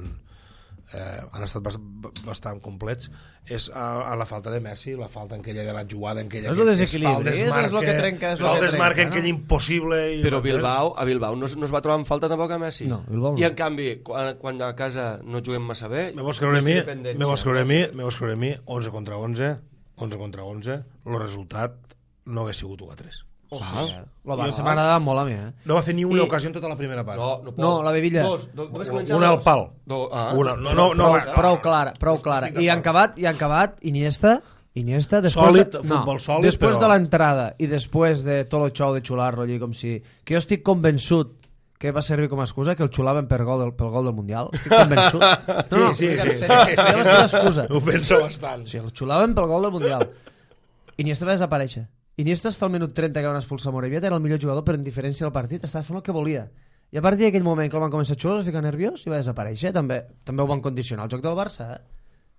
eh, han estat bas, bastant complets, és a, a la falta de Messi, la falta en aquella de la jugada, en aquella És que, el que es fa desequilibri, el és desmarque, lo que trenca, és lo fa el que desmarque trenca, en no? aquell impossible. I Però Bilbao, a Bilbao no, es- no es va trobar en falta tampoc a Messi. No, Bilbao no. I en canvi, quan, quan a casa no juguem massa bé... Me vols creure a Messi mi, dependència. me vols creure a mi, me vols creure a mi, onze contra onze, onze contra onze, el resultat no hagués sigut u a tres. Oh, sí, eh? La Barça m'ha agradat molt a mi, eh? No va fer ni una I- ocasió en tota la primera part. No, no, pot. No, la de Villa. Dos, dos, només començar Una al dos. pal. Do, ah, Una, no, no, no, prou, va- prou clara, prou clara. I han acabat, i han acabat Iniesta, Iniesta després Sòlid, de, futbol sòlid, després però- de l'entrada i després de tot el xou de xular-lo allí com si... Que jo estic convençut que va servir com a excusa que el xulaven per gol del, pel gol del Mundial. Estic convençut. No, no, Sí, sí, sí, sí, sí, sí, ja va ser l'excusa. Ho penso bastant. O sigui, el xulaven pel gol del Mundial. Iniesta va desaparèixer. Iniesta està al minut trenta que van expulsar Morevieta, era el millor jugador per indiferència del partit, estava fent el que volia. I a partir d'aquell moment que el van començar a xular, es fica nerviós i va desaparèixer. També també ho van condicionar el joc del Barça, eh?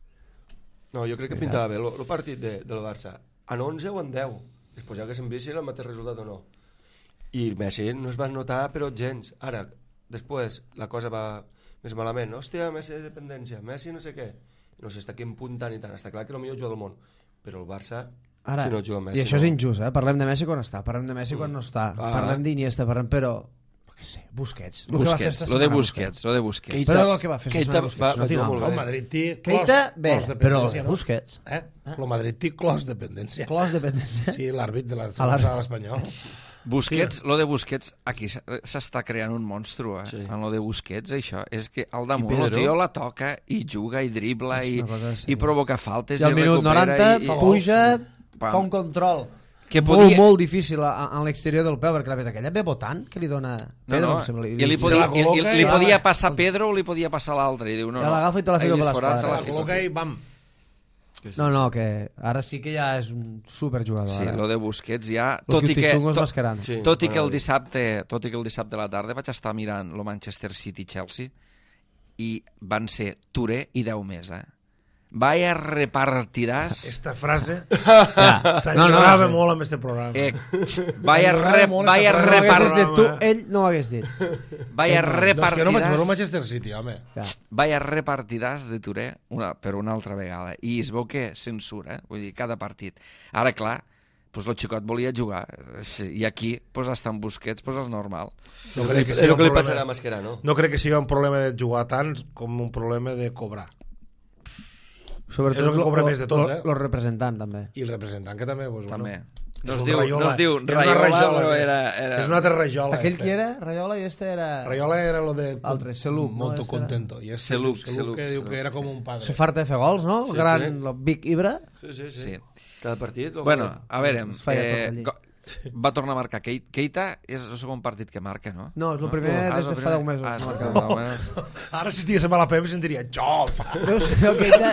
No, jo crec que pintava bé el partit de, del Barça. En onze o en deu. Després ja que se'n visi el mateix resultat o no. I Messi no es va notar, però gens. Ara, després, la cosa va més malament. Hòstia, Messi de dependència, Messi no sé què. No sé, està aquí en punt tant i tant. Està clar que és el millor jugador del món. Però el Barça, Ara, si no juga Messi... i això no. és injust, eh? Parlem de Messi quan està, parlem de Messi quan no està, Ah. parlem d'Iniesta, parlem, però... Què sé, Busquets. Lo que va fer Busquets, esta lo de setmana Busquets, lo de Busquets. Keita- Però el que va fer esta Keita setmana Busquets, va- no va tira jugar mal. molt El bé. Madrid té clos, Keita, bé, clos de però dependència, no? Busquets. Eh? El Madrid té clos de dependència. Clos de dependència. Sí, l'àrbit de la A l'àrbit. segona l'Espanyol. Busquets, lo de Busquets, aquí s- s'està creant un monstru, eh? Sí. En lo de Busquets, això. És que al damunt I el Pedro? tio la toca i juga i dribla És i, una cosa i seriós. provoca faltes I al minut recupera noranta i, fa i, puja, Pam. fa un control que molt, podia... molt difícil a, a, en l'exterior del peu, perquè la veta aquella ve botant, que li dona... No, Pedro, no, em sembla, i li, se podia, la i, col·loca i, li i- podia passar Pedro o li podia passar l'altre. I diu, no, Ja no. l'agafa i te la fica ahí per disparat, l'esquadra. te la La fico. col·loca i bam. No, no, que ara sí que ja és un superjugador. Sí, ara. lo de Busquets ja... Lo Tot i que, Cutichungo és tot, Mascherano. Sí, tot, i que el bueno, dissabte, tot i que el dissabte a la tarda vaig estar mirant el Manchester City-Chelsea i van ser Touré i deu més, eh? Vaya repartiràs... Esta frase Ja. s'enyorava No, no, sí. molt amb este programa. Eh, vaya M'agradava re, molt vaya esa Si no ho haguessis dit tu, repartiràs... ell no ho hagués dit. Vaya Doncs que no vaig veure el repartiràs... Manchester City, home. Ja. Vaya repartiràs de Touré una, per una altra vegada. I es veu que censura, eh? Vull dir, cada partit. Ara, clar, pues el xicot volia jugar. I aquí, pues, estar amb Busquets, pues és normal. No crec que és sigui el un que li problema- passarà a Mascherano. No crec que sigui un problema de jugar tant com un problema de cobrar. Sobretot És el que cobra lo- més de tots, lo- eh? Los representants, també. I el representant, que també... Pues, També. Bueno, No és es un diu, Raiola. no es diu És una Raiola, Rajola, però que- era... era... És una altra Rajola. Aquell este. qui era? Raiola i este era... Raiola era lo de... Altre, Seluc, no? Molto Este era- contento. I este Seluc, Seluc, Seluc, Seluc, que diu Seluc. que era com un padre. Se farta de fer gols, no? Sí, El gran, sí. el Big Ibra. Sí, sí, sí. Sí. Cada partit... o Bueno, cada- a veure, Es feia tots eh, allí. go- va tornar a marcar Keita. Keita és el segon partit que marca, no? No, és el primer Ah, des és el de fa primer. deu mesos. Ah, és No, el marca. primer, bueno. Ara si estigués a la P M sentiria xof. Deu ser el Keita...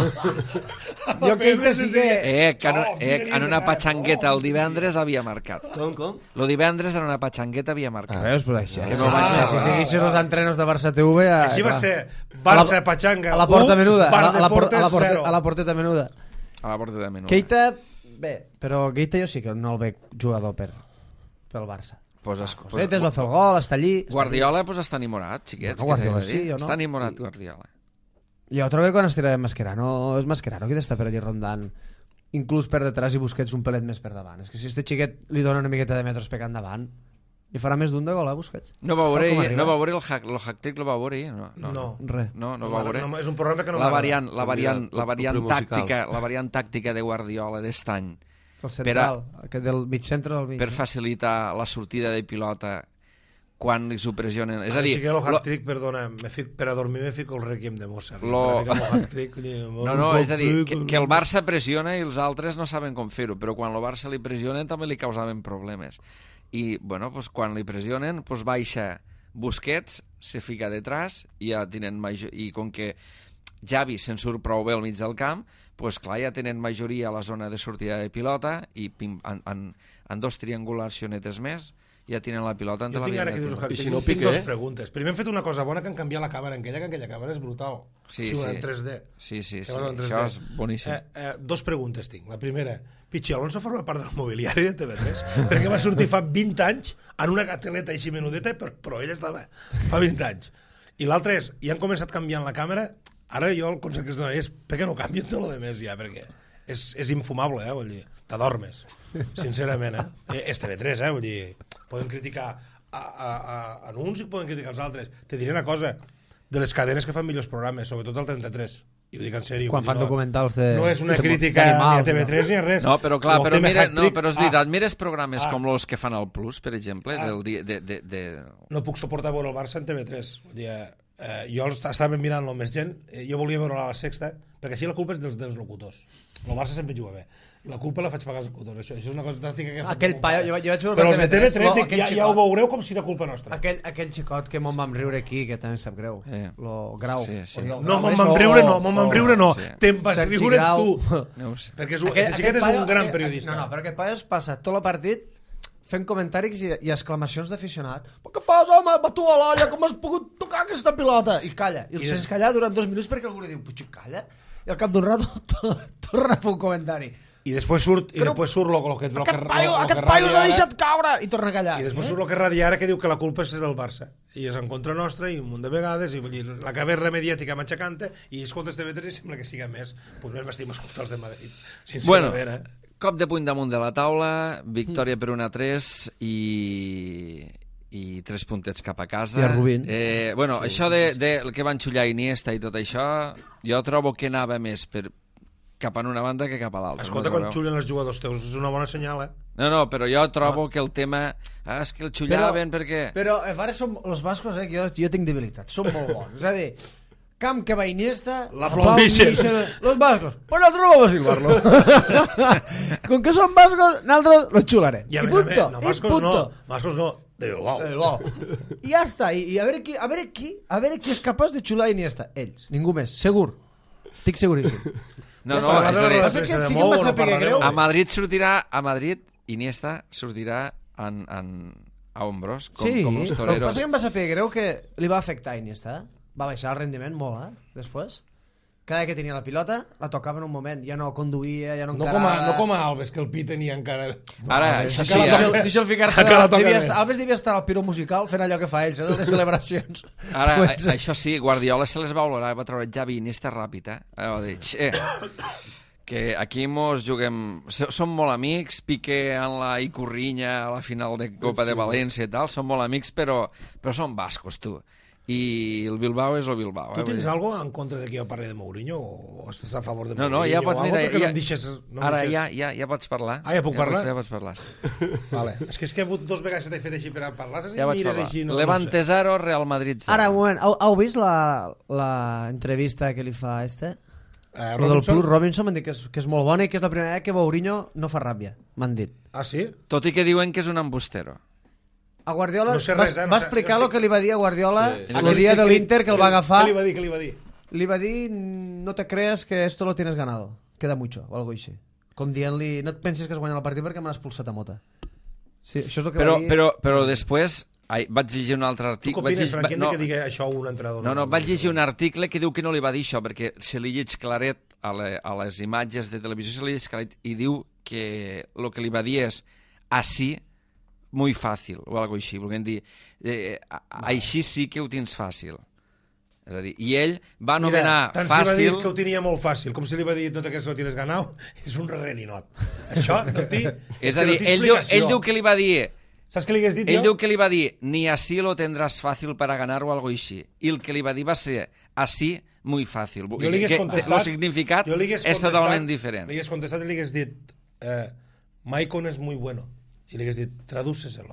Jo Keita sí que... Eh, que, en, eh, en una patxangueta el divendres havia marcat. Com, com? Lo divendres en una patxangueta havia marcat. Veus, pues això. Que no vaig Ah, a- si seguissis els entrenos de Barça T V... Ja, Així va clar. ser Barça, Pachanga, A la porta u, menuda. Bar A la, a la, por- Deportes, a la, porta, zero. a la porteta menuda. A la porta de menú. Keita, bé, però Keita jo sí que no el veig jugador per, pel Barça. Pues, es, Cosetes va fer el gol, està allí... està Guardiola pues, està enamorat, xiquets. Bueno, què s'ha de Guardiola dir? sí, jo no. Està enamorat Guardiola. allí. Jo trobo que quan es tira de Mascherano, és Mascherano qui està per allí rondant, inclús per detrás i Busquets un pelet més per davant. És que si este xiquet li dona una miqueta de metres per endavant, li farà més d'un de gol a Busquets. No va Tal veure, com arriba. no va veure el hack, el hack-trick, lo va veure? No, no, No. Res. no, no No va m'agrada, veure. no, és un programa que no La m'agrada. variant, la variant, la El variant musical. tàctica, la variant tàctica de Guardiola d'est any El central, aquest del mig centre del mig. per facilitar la sortida de pilota quan li s'ho pressionen. És a dir, Així que el lo- hat-trick, perdona, me fic, per a dormir me fico el requiem de Mozart. Lo- Per a ficar el hat-trick, ni- no, no, és a dir, que, que el Barça pressiona i els altres no saben com fer-ho, però quan el Barça li pressionen també li causaven problemes. I, bueno, pues, quan li pressionen, pues, baixa Busquets, se fica detrás i ja tenen major... I com que Xavi se'n surt prou bé al mig del camp, pues, clar, ja tenen majoria a la zona de sortida de pilota i pim, en, en, en dos triangulacionetes més ja tenen la pilota Jo entre la tinc via ara que de dius, pilota. I si tinc, no tinc pique, dues eh? preguntes. Primer hem fet una cosa bona que han canviat la càmera en aquella, que aquella càmera és brutal. Sí, una sí. en tres D. Sí, sí, sí, Que va en tres D. això és boníssim. Eh, eh, dos preguntes tinc. La primera, Pichi Alonso forma part del mobiliari de T V tres perquè va sortir fa vint anys en una gateleta així menudeta, però, però ell estava fa vint anys. I l'altra és, i han començat canviant la càmera, ara jo el consell que es donaria és per què no canvien tot el més ja, perquè és, és infumable, eh, vull dir, t'adormes, sincerament, eh? És T V tres, eh, vull dir, poden criticar a, a, a, en uns i poden criticar els altres. Te diré una cosa, de les cadenes que fan millors programes, sobretot el trenta-tres, i ho dic en sèrio. Quan vull dir, fan no, documentals de... no és una de- crítica ni d'animals, a T V tres ni a res. No, però clar, O el però tema mira, no, hat-trick, però és ah, veritat, mires programes Ah. com els que fan al Plus, per exemple, Ah. del dia de, de, de... no puc suportar veure el Barça en T V tres. Vull dir, eh, jo estava mirant-lo amb més gent, eh, jo volia veure a la sexta, perquè així la culpa és dels, dels locutors. El Barça sempre juga bé. I la culpa la faig pagar als locutors. Això, això és una cosa tàctica que... Aquell paio, jo, vaig- jo vaig veure Però per els de T V tres lo- dic, aquell ja, ja xicot- ho veureu com si era culpa nostra. Aquell, aquell xicot que me'n vam riure aquí, que també em sap greu. Eh. Lo Grau. Sí, sí. Oriol No, Grau, me'n és, vam o- riure no, o- me'n vam o- riure no. sí. Te'n vas Sergi riure Grau. tu. No ho sé. Perquè és un, Aquest- aquest xiquet aquest és paio- un gran aquest- periodista. No, no, però aquest paio es passa tot el partit fent comentaris i, i exclamacions d'aficionat. Però què fas, home? Va tu a l'olla, com has pogut tocar aquesta pilota? I calla. I el I sents callar durant dos minuts perquè algú li diu, potser calla. I al cap d'un rato torna a fer un comentari. I després surt, i Però- després surt lo, lo que, lo Aquest que, paio, lo, lo aquest que paio radia s'ha ara. deixat caure! I torna a callar. I després surt el que radia ara que diu que la culpa és del Barça i és en contra nostra i un munt de vegades i vull dir, la caberra mediàtica matxacant i escoltes T V tres i sembla que siga més pues més m'estimo escoltar els de Madrid Bueno, sincerament, eh? cop de puny damunt de la taula, victòria per un a tres i... i tres puntets cap a casa. I a Rubín. Eh, bueno, sí, això de, de el que van xullar Iniesta i tot això, jo trobo que anava més per, cap en una banda que cap a l'altra. Escolta, no quan trobeu? xullen els jugadors teus és una bona senyal, eh? No, no, però jo trobo que el tema... Ah, és que el xullaven perquè... Però els bares som, els bascos, eh, que jo, jo tinc debilitat, són molt bons. És a dir, camp que va Iniesta, l'aplaudixen. Los vascos, pues nosotros vamos a silbarlo. Con que son vascos, nosotros los chularé. I a I més a punto, més, no, i vascos punto. no, vascos no, de Bilbao. De Bilbao. I ja està, i, i a veure qui, a veure qui, a veure qui és capaç de xular Iniesta. Ells, ningú més, segur. Estic seguríssim. No, Ja no, està. és a dir, Passa que sí que em va saber greu. a Madrid sortirà, a Madrid, Iniesta sortirà en, en, a hombros, com, Sí, com uns però el que toreros. passa que em va saber greu que li va afectar a Iniesta. Eh? Va baixar el rendiment molt, eh? Després. Cada que tenia la pilota, la tocava en un moment. Ja no conduïa, ja no No encarava. com, a, no com a Alves, que el Pi tenia encara... Ara, Vale, això sí, deixa'l- eh? deixa'l- Deixa'l ficar-se... Encara toca devia més. estar- Alves devia estar al piro musical fent allò que fa ell, saps? Les celebracions. Ara, Pues, a- això sí, Guardiola se les va olorar, va treure Xavi i Iniesta ràpid, eh? Eh, va dir, "Xe, que aquí mos juguem... so- Som molt amics, Piqué en la Ikurriña a la final de Copa de València i tal, som molt amics, però, però són bascos, tu. I el Bilbao és el Bilbao. Tu eh? tens Vull dir- alguna en contra de que jo parli de Mourinho o estàs a favor de No, Mourinho? no, ja pots... o algo, Mira, perquè ja, no em deixes... No em ara deixes... ja, ja, ja pots parlar. Ah, ja puc parlar? Ja pots parlar. sí. Vale. És que és que he hagut dos vegades que t'he fet així per a parlar, saps? I Ja vaig mires parlar. així, no, Levante no sé. zero, Real Madrid zero. Ara, un moment, heu, heu vist la, la entrevista que li fa este? Eh, Lo del Robinson? Plus Robinson m'han dit que és, que és molt bona i que és la primera vegada que Mourinho no fa ràbia, m'han dit. Ah, sí? Tot i que diuen que és un embustero. A Guardiola No sé va, res, eh, no va sé. explicar el que li va dir a Guardiola Sí. el dia de l'Inter que el va agafar. Què li va dir? Què li va dir? Li va dir, no te creas que esto lo tienes ganado, queda mucho, o algo així. Com dient-li, no et pensis que has guanyat el partit perquè m'han expulsat a Mota. Sí, això és el que Però, va dir. però, però després ai, vaig llegir un altre Tu article... què vaig opines, llegir- Franquín, no, que digui això un entrenador? no, no, vaig llegir un article que diu que no li va dir això, perquè se li lleig claret a, le, a les imatges de televisió, se li lleig claret i diu que el que li va dir és així, muy fàcil, o alguna així, volguem dir, eh, a- així sí que ho tens fàcil. És a dir, i ell va anomenar tant si va dir fàcil... que ho tenia molt fàcil, com si li va dir no te creus que lo tienes ganado, és un reninot. Això no té... És a dir, ell diu, ell diu que li va dir... Saps què li hagués dit Ell jo? diu que li va dir ni así lo tendrás fácil para ganar o algo així. I el que li va dir va ser así muy fácil. Jo li hagués Que contestat... el significat jo li hagués és contestat- totalment diferent. Li hagués contestat i li hagués dit eh, Maicon es muy bueno. I li hagués dit tradúceselo.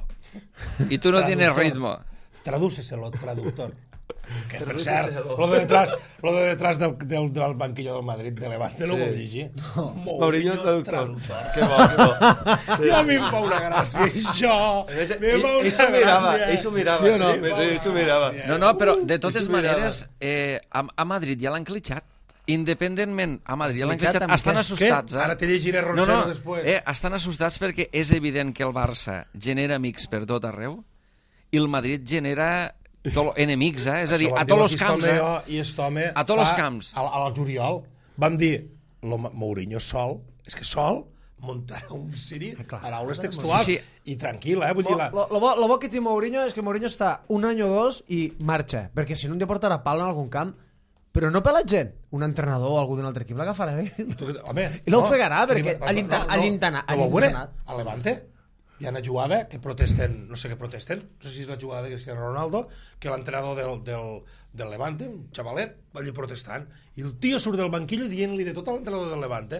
I tu no tienes Traductor. ritmo. Tradúceselo, traductor. Que per cert, lo de detrás, lo de detrás del, del, del banquillo del Madrid de Levante no Sí. ho vol llegir. No. Mourinho traductor. traductor. Que bo, que bo. Sí. I a mi em fa una gràcia, això. Ell, Me fa una ell s'ho mirava, gràcia. ell s'ho mirava. Sí o no? Sí, sí, ell s'ho mirava. No, no, però de totes Això mirava. maneres, eh, a, a Madrid ja l'han clitxat. Independentment, a Madrid ja l'han Clitxat clitxat. amb Estan què? assustats, Què? eh? Ara te llegiré no, Rosero no, després. eh, estan assustats perquè és evident que el Barça genera amics per tot arreu i el Madrid genera to- enemics, eh? És a dir, Això ho a vam tots dir els aquí camps, Estome, eh? jo I Estome A tots els fa- camps. Al, al juliol vam dir lo, Mourinho sol, és que sol muntarà un siri, clar. paraules textuals, Sí, i tranquil, eh? Vull dir, Lo, la, lo, lo, bo, lo bo que té Mourinho és que Mourinho està un any o dos i marxa, perquè si no un dia portarà pal en algun camp, però no per la gent, un entrenador o algú d'un altre equip l'agafarà bé. tu, home, I l'ofegarà, perquè no, all'interna- no, no, all'interna- no, no, veure, all'internat. a Levante hi ha una jugada que protesten, no sé què protesten, no sé si és la jugada de Cristiano Ronaldo, que l'entrenador del, del, del Levante, un xavalet, va allí protestant, i el tio surt del banquillo dient-li de tot a l'entrenador del Levante.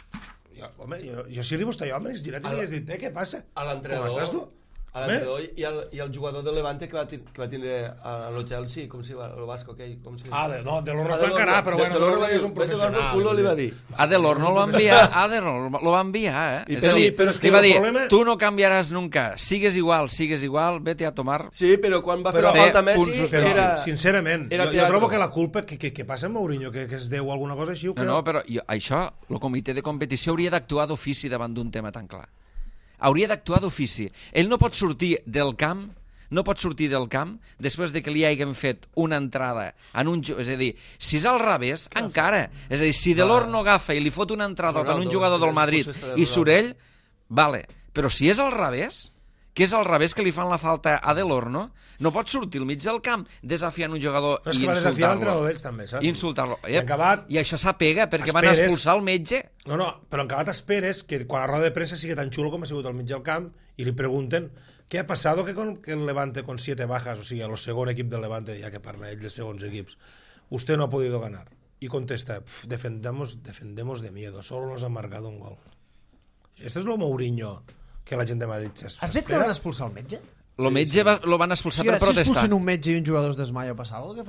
Jo, home, jo, jo si arribo a estar jo, m'hagués girat i li hagués dit, eh, què passa? A Com l'entrenador estàs tu? a l'entrenador i, el, i el jugador de Levante que va, tin- que va tindre a lo Chelsea, com si va, el Basco aquell, com si... Ah, de, no, de l'Horno Ah, es de va encarar, l'Horno. però De- bueno, de de l'Horno l'Horno va és dir, un vete a professional. dar por culo, li va dir. A Delorno lo va enviar, a Delorno lo va enviar, eh? I És però- a dir, però és que li va el dir, problema- tu no canviaràs nunca, sigues igual, sigues igual, vete a tomar... Sí, però quan va fer Però- la falta Fer Messi punts Però, era... sincerament, era jo, jo teatro. trobo que la culpa que, que, que passa amb Mourinho, que, que es deu a alguna cosa així, o No, que... no, però jo, això, el comitè de competició hauria d'actuar d'ofici davant d'un tema tan clar. Hauria d'actuar d'ofici. Ell no pot sortir del camp no pot sortir del camp després de que li hagin fet una entrada en un... ju- És a dir, si és al revés, encara. És a dir, si Delorno agafa i li fot una entrada en un Ronaldo, jugador del és Madrid expulsió de i Ronaldo. surt ell, vale. Però si és al revés, que és al revés que li fan la falta a Delorno, no pot sortir al mig del camp desafiant un jugador No, és i que va desafiar l'entrenador insultar-lo. d'ells també, saps? I insultar-lo. I en acabat, I això s'apega perquè van esperes- expulsar el metge. No, no, però en acabat esperes que quan la roda de premsa sigui tan xulo com ha sigut al mig del camp i li pregunten què ha passat que, con, que el Levante con siete bajas, o sigui, el segon equip del Levante, ja que parla ell de segons equips, usted no ha podido ganar. Y contesta, "Pf, defendamos, defendemos de miedo, solo nos han marcado un gol. Este es lo Mourinho que la gent de Madrid s'espera. Has dit que van expulsar el metge? El metge va, lo van expulsar Sí, per si protestar. expulsen un metge i un jugador es desmaia o passa alguna cosa, què farem?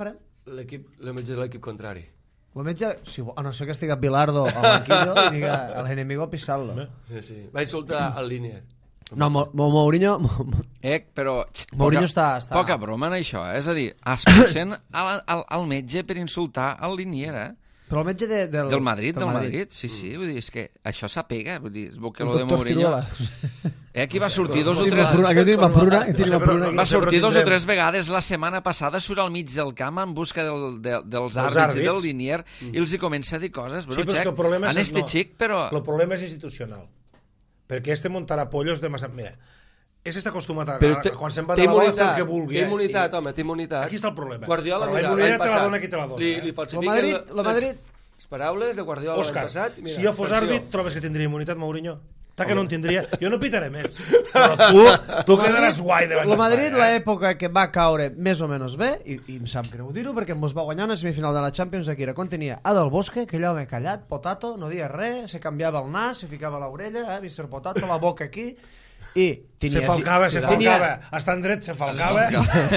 L'equip, el metge de l'equip contrari. El metge, si, a no ser que estigui Bilardo al banquillo i diga al enemigo pisar-lo. Sí, sí. Va insultar al línier. No, Mo, Mo, Mourinho... Mo, Eh, però... Mourinho poca, està, està... Poca broma en això, eh? És a dir, expulsem al, al, al metge per insultar al linier, eh? Però el metge de, del... Del Madrid, del, del Madrid. Sí, sí, vull dir, és que això s'apega, vull dir, es veu que El lo de doctor Mourinho... Firuela. Eh, aquí va sortir dos o Tenim tres... la pruna, aquí tenim la pruna, aquí tenim la pruna. Va sortir dos o tres vegades la setmana passada, surt al mig del camp en busca del, de, dels àrbits i del linier i els hi comença a dir coses. Bueno, Sí, però és que el problema és... en este no, xic, però... El problema és institucional. Perquè este montarapollos de massa... Mira, és està acostumat a... Però té, quan se'n va té de la bola fer immunitat, el que vulgui. té immunitat, i... home, té immunitat. Aquí està el problema. Guardiola, Però la mira, immunitat l'any te la passat, dona qui te la dona. Li, eh? li El falsifiquen Madrid, les, el Madrid... les paraules de Guardiola l'any Òscar, passat. Mira, si jo fos sanció. àrbit, trobes que tindria immunitat, Mourinho? Ta que no en tindria. Jo no pitaré més. Però tu, tu quedaràs guai davant El Madrid, d'Espanya, eh? l'època que va caure més o menys bé, i, i em sap greu dir-ho perquè mos va guanyar una semifinal de la Champions aquí, era quan tenia Adel Bosque, aquell home callat, potato, no dia res, se canviava el nas, se ficava l'orella, eh, mister Potato, la boca aquí, i tenia... Se falcava, se tenia- falcava. Estant dret, se falcava.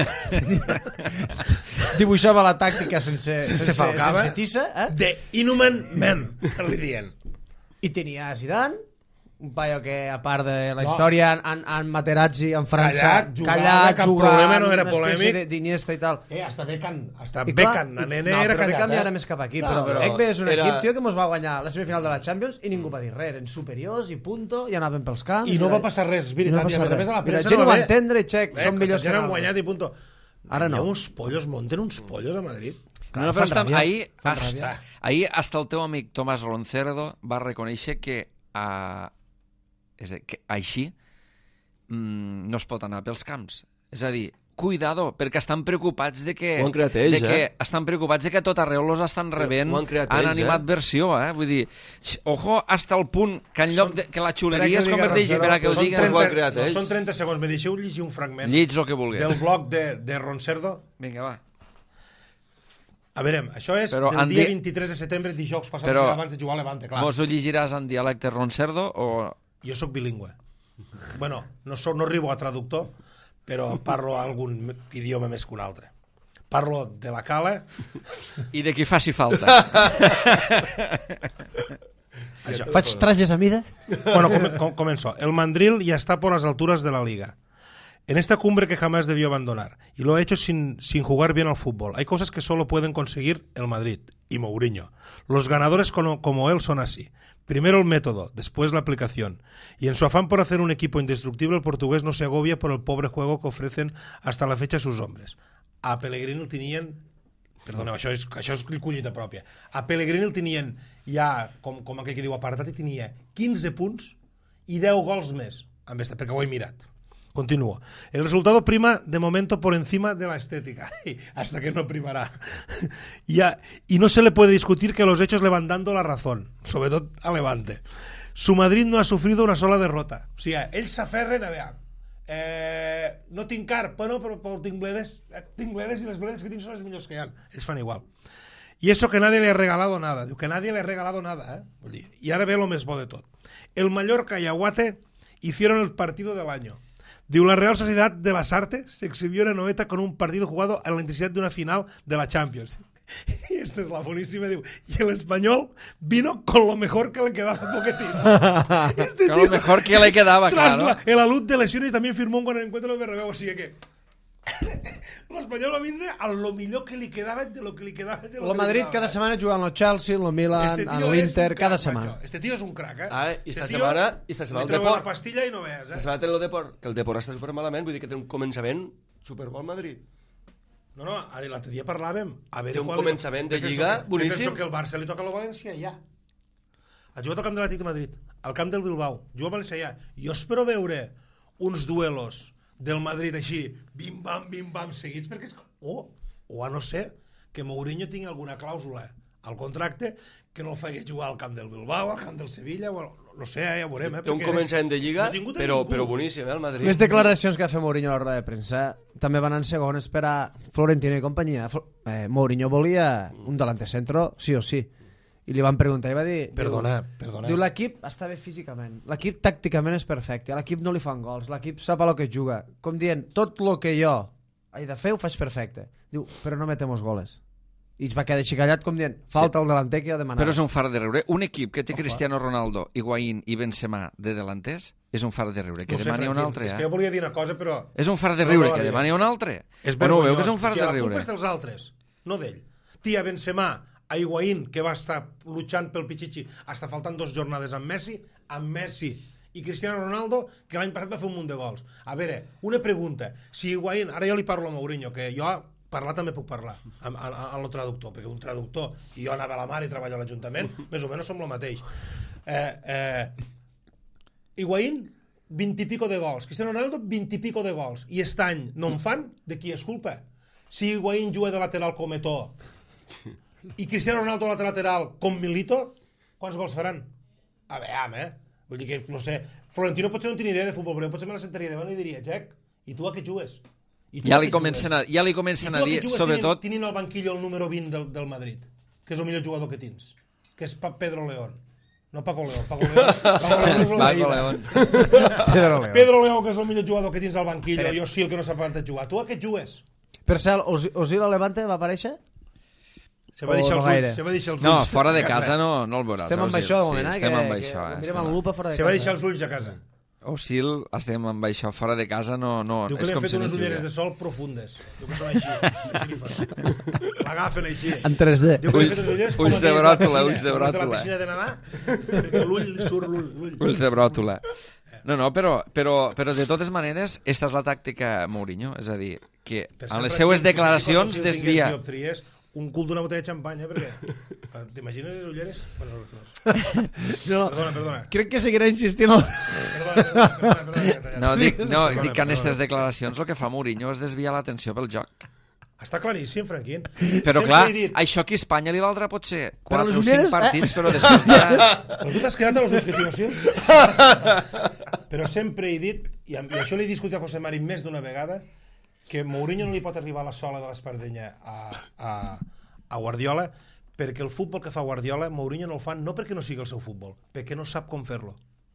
Dibuixava la tàctica sense, sense, Se falcava. sense tissa, eh? De Inhuman Man, li dient. I tenia Zidane, un paio que, a part de la No. història, en, en Materazzi, en França, Callat, jugava, callat, cap jugant, problema, no era una espècie polèmic. de- d'Iniesta i tal. Eh, hasta Beckham, hasta I clar, Beckham, la nene no, era però Beckham callat, ja eh? era més cap aquí, No, però, però però Ekbe és un era- equip, tio, que mos va guanyar la semifinal de la Champions i ningú va dir res, eren superiors i punto, i anaven pels camps. I no va passar res, és veritat, I i a més a res. més a la Mira, premsa gent no ho va ve. entendre, xec, Eh, són que millors ja han nosaltres. guanyat i punto. Ara no. Hi ha uns pollos, munten uns pollos a Madrid. No, no, fan però estem, ràbia, ahir, fan hasta, ràbia. ahir hasta el teu amic Tomàs Roncerdo va reconèixer que, uh, és a dir, que així mm, no es pot anar pels camps. És a dir, cuidado, perquè estan preocupats de que, Ho han creat ells, de que eh? estan preocupats de que a tot arreu los estan rebent ho han creat en ells, animadversió, eh? Vull dir, x, ojo, hasta el punt que en lloc de, que la xuleria Espera es que ho diga converteixi, Roncero, per a que ho Són diguin, ho han creat no, ells. són trenta segons. Me deixeu llegir un fragment lleig el que vulguis. del blog de, de Roncerdo. Vinga, va. A veure, això és Però del en dia di- vint-i-tres de setembre, dijous passat, Però- abans de jugar a Levante, clar. Vos ho llegiràs en dialecte Roncerdo o... Jo sóc bilingüe. Bueno, no, soc, no arribo a traductor, però parlo algun idioma més que un altre. Parlo de la cala. i de qui faci falta. Això. Faig trajes a mida? Bueno, com, com, comenzo. El mandril ya está por las alturas de la liga. En esta cumbre que jamás debió abandonar. Y lo ha hecho sin, sin jugar bien al fútbol. Hay cosas que solo pueden conseguir el Madrid y Mourinho. Los ganadores como, como él son así. Primero el método, después la aplicación. Y en su afán por hacer un equipo indestructible, el portugués no se agobia por el pobre juego que ofrecen hasta la fecha sus hombres. A Pellegrini el tenien... Perdoneu, això és, això és collita pròpia. A Pellegrini el tenien ja, com, com aquell que diu apartat, i tenia quinze punts i deu gols més, amb esta, perquè ho he mirat. Continúo. El resultado prima de momento por encima de la estética, hasta que no primará. Ya, y no se le puede discutir que los hechos le van dando la razón, sobre todo a Levante. Su Madrid no ha sufrido una sola derrota. O sigui, ells s'aferren a veure, eh, no tinc car, però, però, però tinc bledes, eh, tinc bledes i les bledes que tinc són les millors que hi ha. Ells fan igual. Y eso que nadie le ha regalado nada. Diu que nadie le ha regalado nada, ¿eh? Vull dir, y ahora ve lo més bo de tot. El Mallorca y Aguate hicieron el partido del año. Diu, la Real Sociedad de Lasarte se exhibió en Anoeta con un partido jugado a la intensidad de una final de la Champions. Y esta es la buenísima, diu, y el español vino con lo mejor que le quedaba a Pochettino. Este Que lo mejor que le quedaba, tras claro. la, el alud de lesiones también firmó un buen encuentro en el Bernabéu, o sigui que l'Espanyol va vindre a lo millor que li quedava de lo que li quedava de lo El que Madrid li quedava. cada setmana jugant al Chelsea, al Milan, Este a tío l'Inter, es un cada crack, setmana. macho. Este tío es un crack, eh? Ah, i esta Este setmana- i esta setmana li el treu Depor. la pastilla i no veus, Esta eh? setmana té el Depor, que el Depor està supermalament, vull dir que té un començament superbo al Madrid. No, no, l'altre dia parlàvem. A veure Té un qual- començament de jo penso lliga que- boníssim. Jo penso que el Barça li toca a la València ja. Ha jugat al camp de l'Atlètic de Madrid, al camp del Bilbao, juga al València ja. Jo espero veure uns duelos del Madrid així, bim-bam, bim-bam, seguits, perquè és... O, o a no ser que Mourinho tingui alguna clàusula al contracte que no el faci jugar al camp del Bilbao, al camp del Sevilla, o no sé, ja veurem. Eh, Té un perquè començament de lliga, no ha tingut a però, ningú. però boníssim, eh, el Madrid. Les declaracions que va fer Mourinho a la roda de premsa també van en segones per a Florentino i companyia. Fl- Eh, Mourinho volia un delante centro, sí o sí. I li van preguntar i va dir... Perdona, diu, perdona. Diu, l'equip està bé físicament, l'equip tàcticament és perfecte, a l'equip no li fan gols, l'equip sap a lo que juga. Com dient, tot lo que jo he de fer ho faig perfecte. Diu, però no metemos goles. I es va quedar xicallat com dient, falta sí. el delanter que jo demanava. Però és un far de riure. Un equip que té Cristiano Ronaldo, Higuaín i Benzema de delanters és un far de riure. Que no sé, demani un altre, és eh? que jo volia dir una cosa, però... És un far de riure, no que demani un altre. És bueno, veu que és un far o sigui, de riure. La culpa és dels altres, no d'ell. Tia, Benzema, a Higuaín, que va estar luchant pel Pichichi, està faltant dos jornades amb Messi, amb Messi i Cristiano Ronaldo, que l'any passat va fer un munt de gols. A veure, una pregunta. Si Higuaín, ara jo li parlo a Mourinho, que jo parlar també puc parlar amb, amb, amb el traductor, perquè un traductor i jo anava a la mar i treballo a l'Ajuntament, més o menys som el mateix. Eh, eh, Higuaín, vint i pico de gols. Cristiano Ronaldo, vint i pico de gols. I aquest any no en fan, de qui és culpa? Si Higuaín juga de lateral com Eto'o i Cristiano Ronaldo de lateral com Milito, quants gols faran? A veure, eh? Vull dir que, no sé, Florentino potser no té ni idea de futbol, però potser me la sentaria davant i diria, Jack, i tu a què jugues? Ja li, comencen a, ja li comencen a dir, sobretot... Tenint al banquillo el número vint del, del Madrid, que és el millor jugador que tens, que és Pedro León. No Paco León, Paco León. Paco León és Paco León. Pedro León. Pedro León, que és el millor jugador que tens al banquillo, Però... jo sí el que no sap abans de jugar. Tu a què jugues? Per cert, Osil a Levante va aparèixer? Se va deixar els ulls, se va deixar els ulls. No, fora de casa no, no el veuràs. Estem amb això de moment, eh? Estem amb que, això. Que mirem amb lupa fora de se casa. Se va deixar els ulls a casa. Osil, estem amb això fora de casa, no... no Diu que li han fet unes ulleres de sol profundes. Diu que són així. L'agafen així. En tres D. Diu que li han fet unes ulleres com ulls de bròtola, ulls de bròtola. De la piscina de nedar, perquè l'ull li surt l'ull. Ulls de bròtola. No, no, però, però, però de totes maneres, esta és la tàctica Mourinho, és a dir, que en les seues declaracions desvia... Un cul d'una botella de xampanya, perquè... T'imagines les ulleres? Bueno, no. no, perdona, perdona. Crec que seguirà insistint... El... Perdona, perdona, perdona, perdona. No, dic, no, perdona, dic que en aquestes declaracions el que fa Mourinho és desviar l'atenció pel joc. Està claríssim, Franquín. Però sempre clar, dit... això aquí a Espanya li valdrà potser quatre o ulleres, cinc partits, eh? però després ja... Però tu t'has quedat a les ulls que tinc així? Però sempre he dit, i això l'he discutit a José Mari més d'una vegada, que Mourinho no li pot arribar a la sola de l'Espardenya a, a, a Guardiola, perquè el futbol que fa Guardiola, Mourinho no el fa no perquè no sigui el seu futbol, perquè no sap com fer-lo.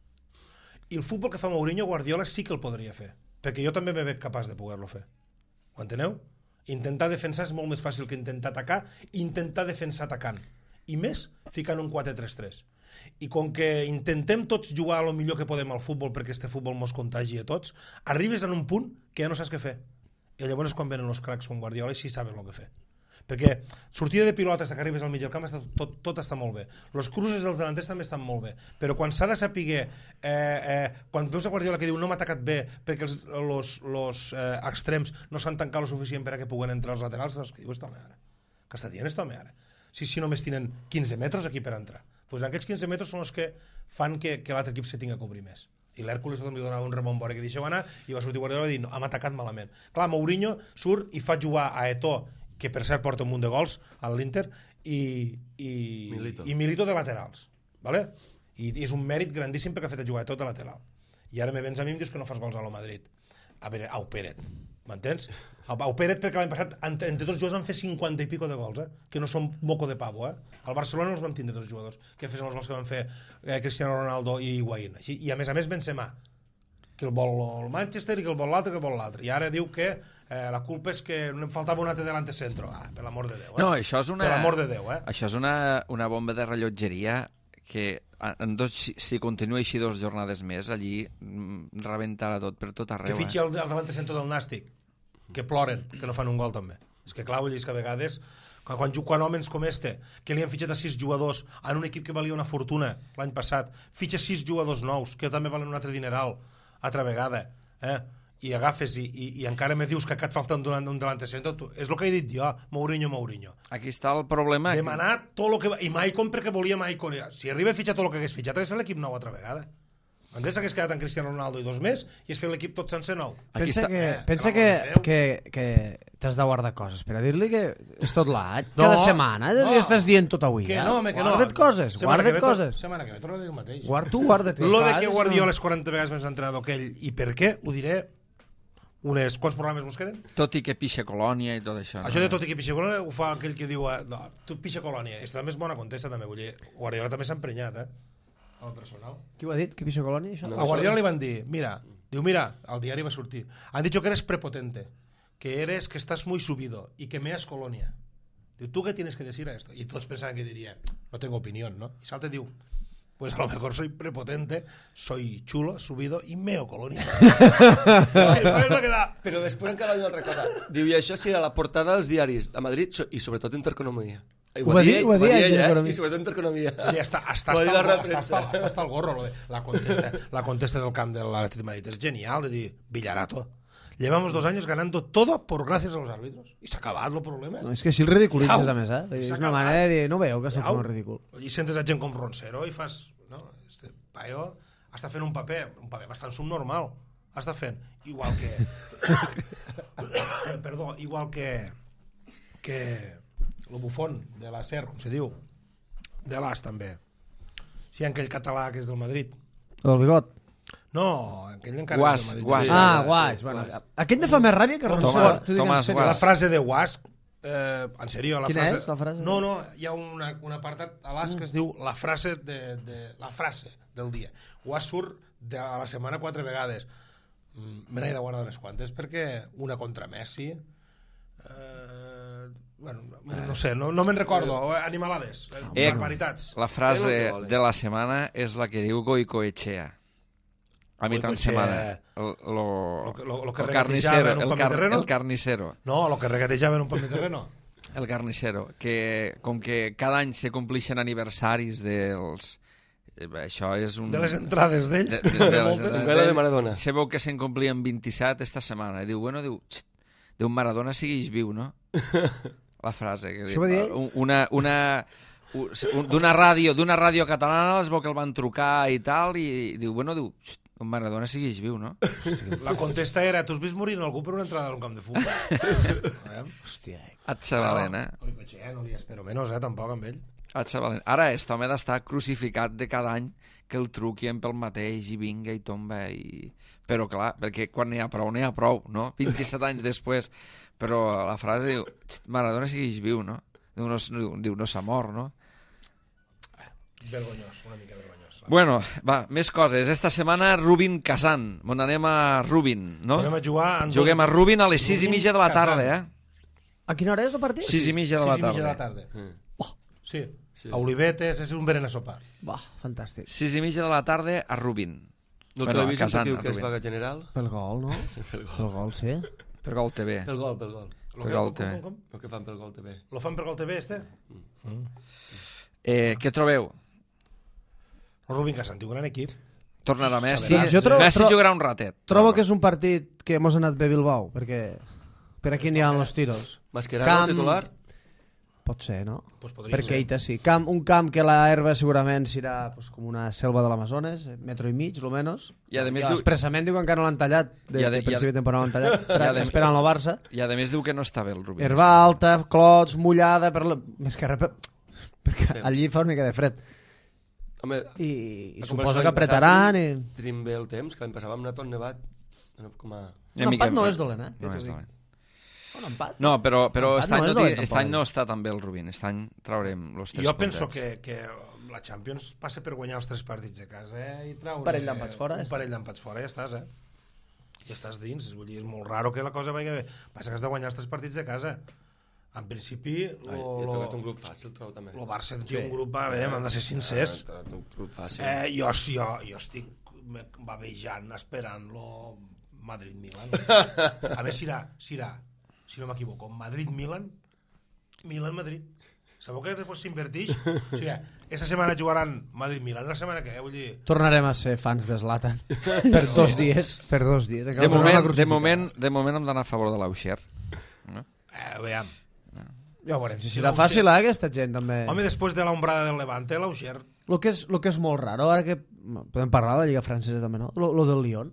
I el futbol que fa Mourinho, Guardiola sí que el podria fer, perquè jo també me veig capaç de poder-lo fer. Ho enteneu? Intentar defensar és molt més fàcil que intentar atacar, intentar defensar atacant. I més, ficant un quatre tres tres. I com que intentem tots jugar a lo millor que podem al futbol perquè este futbol mos contagi a tots, arribes en un punt que ja no saps què fer. I llavors és quan venen els cracs com Guardiola i sí saben el que fer. Perquè sortida de pilota fins que arribes al mig del camp està, tot, tot està molt bé. Els cruces dels delanters també estan molt bé. Però quan s'ha de saber, eh, eh, quan veus a Guardiola que diu no m'ha atacat bé perquè els los, los, eh, extrems no s'han tancat lo suficient per a que puguen entrar els laterals, doncs que diu este home ara? Què està dient este home ara? Si, si només tenen quinze metres aquí per entrar. Doncs aquests quinze metres són els que fan que, que l'altre equip se tinga a cobrir més. I l'Hèrcules també li donava un rebombori que deixeu anar i va sortir Guardiola i va dir no, hem atacat malament. Clar, Mourinho surt i fa jugar a Eto'o, que per cert porta un munt de gols a l'Inter, i, i, Milito. i Milito de laterals. ¿Vale? I és un mèrit grandíssim perquè ha fet jugar a Eto'o de lateral. I ara me vens a mi i em dius que no fas gols a lo Madrid. A veure, Au Peret, m'entens? Au Peret perquè l'any passat entre, entre tots jugadors van fer cinquanta i pico de gols, eh? Que no són moco de pavo, eh? Al Barcelona no els vam tindre tots els jugadors que fessin els gols que van fer eh, Cristiano Ronaldo i Higuaín. Així, i a més a més Benzema, que el vol el Manchester i que el vol l'altre, que el vol l'altre. I ara diu que eh, la culpa és que em faltava un altre delante centro. Ah, per l'amor de Déu, eh? No, això és una... Per l'amor de Déu, eh? Això és una, una bomba de rellotgeria que en dos, si, si continua així dos jornades més, allí mm, rebentarà tot per tot arreu. Que fitxi eh? el, el delante centro del Nàstic, que ploren, que no fan un gol també. És que clar, vull dir que a vegades quan, quan, quan homes com este, que li han fitxat a sis jugadors en un equip que valia una fortuna l'any passat, fitxa sis jugadors nous que també valen un altre dineral altra vegada, eh? I agafes i, i, i encara me dius que et falta un, un delante centro, tu, és el que he dit jo, Mourinho, Mourinho. Aquí està el problema. Demanar que... tot el que... I Maicon perquè volia Maicon. Si arriba a fitxar tot el que hagués fitxat, hagués fet l'equip nou altra vegada. Entens que hagués quedat en Cristiano Ronaldo i dos més i es fet l'equip tot sense nou. Aquí pensa està... que, eh, pensa que, que, que t'has de guardar coses per a dir-li que és tot l'any, no, cada setmana, no, li estàs dient tot avui. Que eh? no, home, que guarda't no. coses, Setmana guarda't ve, coses. Setmana que ve, torna a dir el mateix. Guard tu, guarda't. Lo de que Guardiola és quaranta vegades més entrenador que ell, i per què, ho diré unes... Quants programes ens queden? Tot i que pixa Colònia i tot això. Això no? De tot i que pixa Colònia ho fa aquell que diu eh, no, tu pixa Colònia. Aquesta també és bona contesta, també. Vull dir, Guardiola també s'ha emprenyat, eh? El personal. Qui ho ha dit? Qui pixa Colònia? Això? No, a Guardiola li van dir, mira, diu, mira, al diari va sortir, han dicho que eres prepotente, que eres, que estás muy subido y que meas Colònia. Diu, ¿tú qué tienes que decir a esto? Y todos pensaban que diría, no tengo opinión, ¿no? Y Salta diu, pues a lo mejor soy prepotente, soy chulo, subido y meo colonial. Però després encara una altra cosa. Diu, i això sí era la portada dels diaris a Madrid so- i sobretot Intereconomia. Ho va dir, ho va dir, ell, eh? Intereconomia. I sobretot Intereconomia. I hasta, hasta, Ho va hasta, dir el, la gorro, premsa. hasta, hasta, hasta el gorro, lo de, la, contesta, la contesta del camp de l'Atlètic de Madrid. Es genial de dir, Villarato. Llevamos dos años ganando todo por gracias a los árbitros. I s'ha acabat el problema. No, és que així el ridiculitzes, Au, a més, eh? És s'ha una acabat. manera de dir, no veieu que se'n fa Au. un ridícul. I sentes a gent com Roncero i fas... No? Este paio està fent un paper, un paper bastant subnormal. Està fent igual que... Perdó, igual que... que el bufón de la SER, com se diu, de l'As també. Sí, aquell català que és del Madrid. El bigot. No, aquell encara Guas, és del Madrid. Guas. Sí. Ah, sí, guais. sí, Bueno, Guas. aquell me fa més ràbia que Tomàs- Roncero. T'ho dic en Tomàs sèrio. Guas. La frase de Guas, eh, en sèrio, la Quina frase... és, la frase? No, no, hi ha una, un apartat a l'As que es diu la frase, de, de, la frase del dia. Guas surt de, a la setmana quatre vegades. Mm, me n'he de guardar unes quantes, perquè una contra Messi... Eh, bueno, no sé, no, no me'n recordo. Animalades, Eh, barbaritats. La Què frase és el que volen? de la setmana és la que diu Goicoechea. A mitjan Goicoechea. setmana. El, lo, Lo que- lo- lo que el regatejava carnicero, en un el, pam de car, terreno. el carnicero. No, lo que regatejava en un pam de terreno. El carnicero, que com que cada any se complixen aniversaris dels... eh, Això és un... De les entrades d'ell. de, de, de les Moltes. entrades Vela de d'ell. Maradona. Se veu que se'n complien vint-i-set esta setmana. I diu, bueno, diu, xt, diu Maradona siguis viu, no? La frase. Que Això va dir ell? diu, una, una, un- d'una ràdio, d'una ràdio catalana, es veu que el van trucar i tal, i diu, bueno, diu, xt, Maradona siguis viu, no? La contesta era, tu has vist morir algú per una entrada d'un camp de futbol? Eh? Hòstia. Et sabalen, eh? Oi, cotxe, no li espero menys, eh, tampoc, amb ell. Et sabalen. Ara, aquest home d'estar crucificat de cada any que el truquien pel mateix i vinga i tomba i... Però clar, perquè quan n'hi ha prou, n'hi ha prou, no? vint-i-set anys després. Però la frase diu, "Xt, Maradona siguis viu, no? Diu, no, diu, diu, no s'ha mort, no? Vergonyós, una mica vergonyós. Bueno, va, més coses. Esta setmana Rubin Kazan. On anem a Rubin, no? Podem a jugar... En dos- Juguem a Rubin a les sis i Rubin mitja de la Kazan. tarda, eh? A quina hora és el partit? Sis i mitja de la Sis i mitja de la tarda. tarda. Mm. Sí. Sí, A Olivetes, és un berenar sopar. Va, fantàstic. Sis i mitja de la tarda a Rubin. No Bueno, bueno, a vist Kazan, diu a que és Rubin. vaga general? Pel gol, no? Pel Pel gol, sí. Per Gol T V. Pel gol, pel gol. Lo Per que- Gol com- T V. com- com? El que fan pel gol també. Lo fan per Gol T V, este? Eh, què trobeu? El Rubin Kazan, un gran equip. Tornarà Messi. Sí, jo trobo- Messi tro- jugarà un ratet. Trobo que és un partit que mos ha anat bé Bilbao, perquè per aquí n'hi ha els tiros. Mascherano, Camp- titular? Pot ser, no? Pues podria Perquè ser. Ita sí. Camp, un camp que la herba segurament serà pues, com una selva de l'Amazones, eh, metro i mig, lo menos. I a més I diu- expressament diu que encara no l'han tallat, de, I a de- de principi i a- de temporada no l'han tallat, I a de- esperant el Barça. I a més diu que no està bé el Rubin. Herba alta, clots, mullada, per la... més que res, per- perquè Temps. allí fa una mica de fred. Home, I, i a suposo comparació que l'any passat, apretaran i... Tenim bé el temps, que l'any passat vam anar tot nevat. No, com a... Una Un mica- empat no és dolent, eh? No Ja és t'ho dic. dolent. Un empat. No, però, però Empat aquest no any, és no, dolent, aquest tampoc. any no està tan bé el Rubin. Aquest any traurem els tres Jo penso puntets. que, que la Champions passa per guanyar els tres partits de casa, eh? I traure... Un parell d'empats fora, Un és- parell d'empats fora, ja estàs, eh? Ja estàs dins, vull dir, és molt raro que la cosa vagi bé. Passa que has de guanyar els tres partits de casa. En principi, Ai, lo, he lo, trobat un grup fàcil, trobo també. lo Barça té un grup, a veure, hem de ser sincers. He trobat un grup fàcil. Eh, jo, jo, jo estic me- bavejant, esperant-lo Madrid-Milan. A més, serà, serà, si no m'equivoco, Madrid-Milan, Milan-Madrid. Sabeu que després s'invertix? O sigui, aquesta setmana jugaran Madrid-Milan, la setmana que, eh? Vull dir... Tornarem a ser fans de Zlatan per dos dies, per dos dies. De moment, de moment, de moment hem d'anar a favor de l'Auxer. No? Eh, veiem. Ja ho veurem, si serà fàcil, eh, aquesta gent, també. Home, després de l'ombrada del Levante, l'Auxer... Lo que, és, lo que és molt raro, ara que podem parlar de la Lliga Francesa també, no? Lo, lo del Lyon.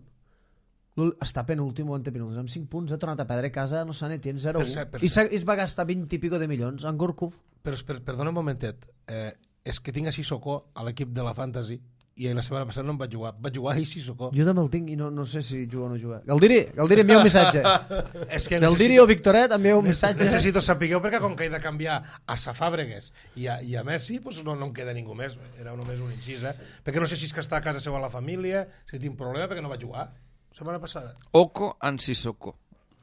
Lo, està penúltim o antepenúltim, amb cinc punts, ha tornat a perdre a casa, no sé, Etienne zero Per u. cert, per I, cert. s'ha- I es va gastar vint i pico de milions en Gorkov. Però, per, perdona un momentet, eh, és que tinc a Sissoko a l'equip de la Fantasy i la setmana passada no em vaig jugar. Vaig jugar a Sissoko. Jo també el tinc i no, no sé si juga o no juga. Galdiri, Galdiri, envia un missatge. És que Galdiri o Victoret, envia un missatge. Necessito sapigueu perquè com que he de canviar a Safàbregues i a, i a Messi pues no, no em queda ningú més, era només un incís, eh? Perquè no sé si és que està a casa seva la família, si tinc problema perquè no va jugar setmana passada. Oko en Sissoko.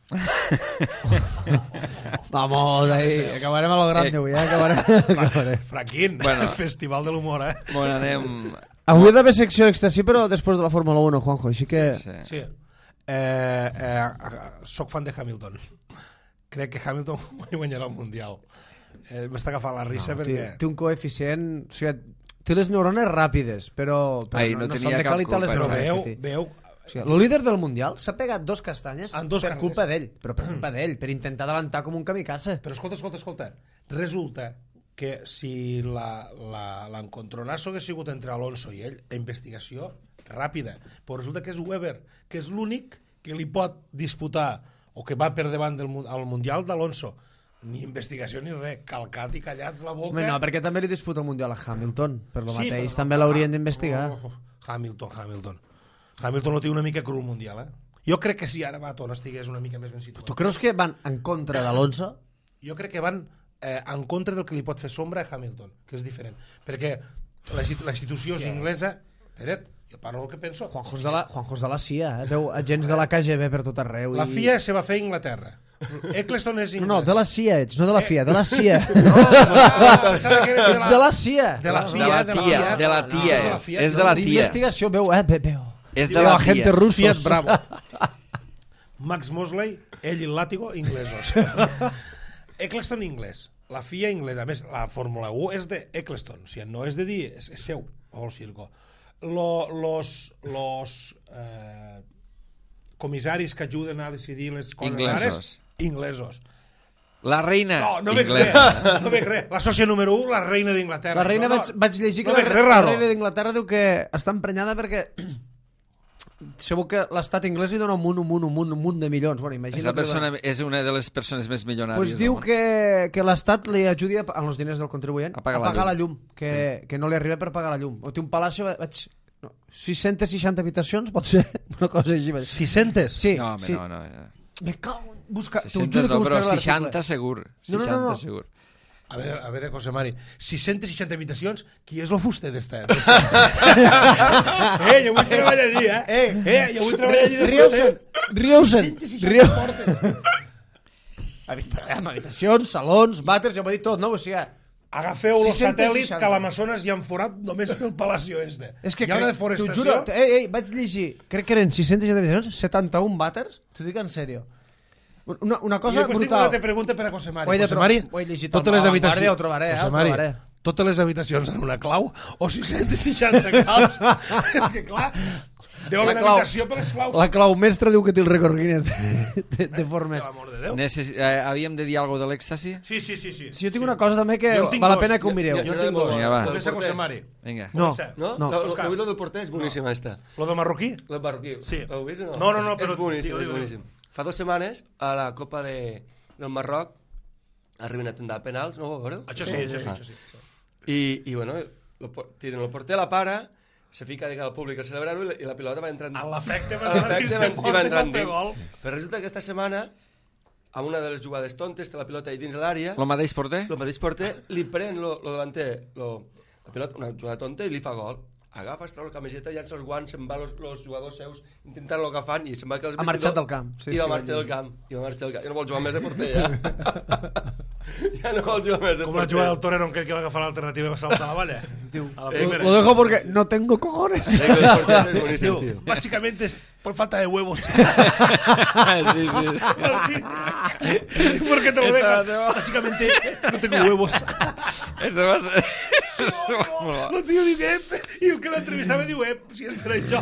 Vamos, ahí, acabarem a lo grande avui, eh? Acabarem, acabarem. Franquín, Bueno. el festival de l'humor, eh? Bueno, anem... Avui ha d'haver secció extra, sí, però després de la Fórmula uno, Juanjo, així que... Sí. Sí. Eh, eh, soc fan de Hamilton. Crec que Hamilton guanyarà el Mundial. Eh, M'està agafant la risa No, té, perquè... té un coeficient... O sigui, té les neurones ràpides, però, però Ai, no, no no tenia són de cap qualitat les culpa, Però neurones veu, que té. veu... O sigui, el líder del Mundial s'ha pegat dos castanyes En dos per carrers. culpa d'ell, però per culpa d'ell, per intentar adelantar com un kamikaze. Però escolta, escolta, escolta. Resulta que si la- la- l'encontronasso hagués sigut entre Alonso i ell, la investigació ràpida. Però resulta que és Weber, que és l'únic que li pot disputar o que va per davant del mu- al Mundial d'Alonso. Ni investigació ni res, calcat i callats la boca. Home, no, perquè també li disputa el Mundial a Hamilton. Per lo Sí, mateix però- també l'haurien d'investigar. Oh, Hamilton, Hamilton. Hamilton lo té una mica cru el Mundial, eh? Jo crec que si ara Baton estigués una mica més ben situat. Tu creus que van en contra d'Alonso? Jo crec que van eh, en contra del que li pot fer sombra a Hamilton, que és diferent. Perquè la, insti- la institució és inglesa... Espera't, jo parlo el que penso. Juanjos de la, Juanjos de la C I A, eh? Veu agents de la K G B per tot arreu. La i... F I A se va fer a Inglaterra. Eccleston és No, inglès. no, de la C I A ets, no de la F I A, de la C I A. Ah, pensava que era Ets de la C I A. De la De F I A, la tia, de la tia, de la és, F I A. és de la tia. D'investigació, veu, eh? Ve- Veu. És de Veu la agente tia. russos. Fiat Bravo. Max Mosley, ell i el Látigo, inglesos. Eccleston inglès, la F I A inglesa. A més, la Fórmula u és de Eccleston, o sigui, no és de dir, és, és seu, el circo. Lo, los los eh, comissaris que ajuden a decidir les coses Inglesos. rares, inglesos. La reina No, no veig res, inglesa. no veig res. La sòcia número u, la reina d'Inglaterra. La reina no, no, vaig, vaig llegir que no la, veig res la raro. reina d'Inglaterra diu que està emprenyada perquè segur que l'estat anglès li dona un munt, un munt, un munt, un munt de milions. Bueno, imagina Aquesta que li persona dona- és una de les persones més milionàries pues del diu món. que, que l'estat li ajudi a, amb els diners del contribuent A a pagar pagar, la la llum, que, que no li arriba per pagar la llum. O té un palacio, vaig... No, sis-centes seixanta habitacions, pot ser una cosa així. vaig. sis-centes? Sí, No, home, sí. no, no. ja. Me cago en... Busca, t'ho seixanta juro que no, però buscaré seixanta l'article. segur. No, no, no, seixanta no. segur. A veure, a veure, José Mari, sis-centes seixanta habitacions, qui és lo fuster d'esta? eh, jo vull treballar allí, eh? Eh. eh jo vull treballar allí de Rieusen, fuster. Rieusen, sis-centes seixanta Rieusen. portes. Habi- però, eh, amb habitacions, salons, vàters, ja ho he dit tot, no? O sigui, Agafeu el sis-centes satèl·lit seixanta. que a l'Amazones hi han forat només pel Palacio este. és que hi ha una crec- deforestació... t'ho juro, ei, ei, vaig llegir, crec que eren sis-centes seixanta habitacions, setanta-un vàters, t'ho dic en sèrio. Una, una I cosa després tinc brutal. una te pregunta per a José Mari. Ho he de José tro- Mari, ho he llegit totes al les Nova habitacions... Vanguardia, ho trobaré, eh, José ho Mari, trobaré. totes les habitacions en una clau o sis-centes seixanta claus? que clar, deu haver La una clau- habitació per les claus. La clau mestra diu que té el rècord Guinness de, de, de formes. Per l'amor de Déu. Necess... Eh, havíem de dir alguna cosa de l'èxtasi? Sí, sí, sí. sí. Si jo tinc una cosa també que Jo en tinc val la dos. pena que ho Jo- mireu. jo- Jo Una tinc de molt dos. bona. Va. Comença José Mari. Vinga. No, Comença. No? No. no. Òscar. Avui lo del porter és boníssim, esta. Lo de marroquí? La marroquí. Sí. L'heu vist o no? No, no, no, És- però És boníssim, digue-ho, és digue-ho. boníssim. Fa dues setmanes, a la Copa de, del Marroc, arriben a tindar penals, no ho veureu? Això sí, això sí, Ah. això sí. I, i bueno, lo, por- tiren el porter a la para, se fica de cara al públic a celebrar-ho i, la- i la pilota va entrant A l'efecte va a l'efecte entrar va, dins de i va porta entrant i va fer dins. gol. Però resulta que aquesta setmana, amb una de les jugades tontes, té la pilota ahí dins de l'àrea, Lo mateix porter? el mateix porter li pren lo, lo delanter, lo, la pilota, una jugada tonta, i li fa gol. Agafa, es treu la camiseta, llança els guants, se'n va los, los jugadors seus intentant-lo agafar i se'n va que els Ha marxat del camp. Sí, I va sí, marxar ho he del camp. I va marxar del camp. I no vol jugar més de porter, ja. ja no vol jugar més de Com la porter. jugada del torero en aquell que va agafar l'alternativa i va saltar a la valla. Diu, A la Eh, primera. lo dejo porque no tengo cojones. Sí, que el porter és boníssim, Diu, tio. básicamente es por falta de huevos. sí, sí. ¿Y por qué te lo dejas? Básicamente no tengo huevos. Este va ser... No, tio, dic, ep, i el que l'entrevistava diu, ep, si és per això.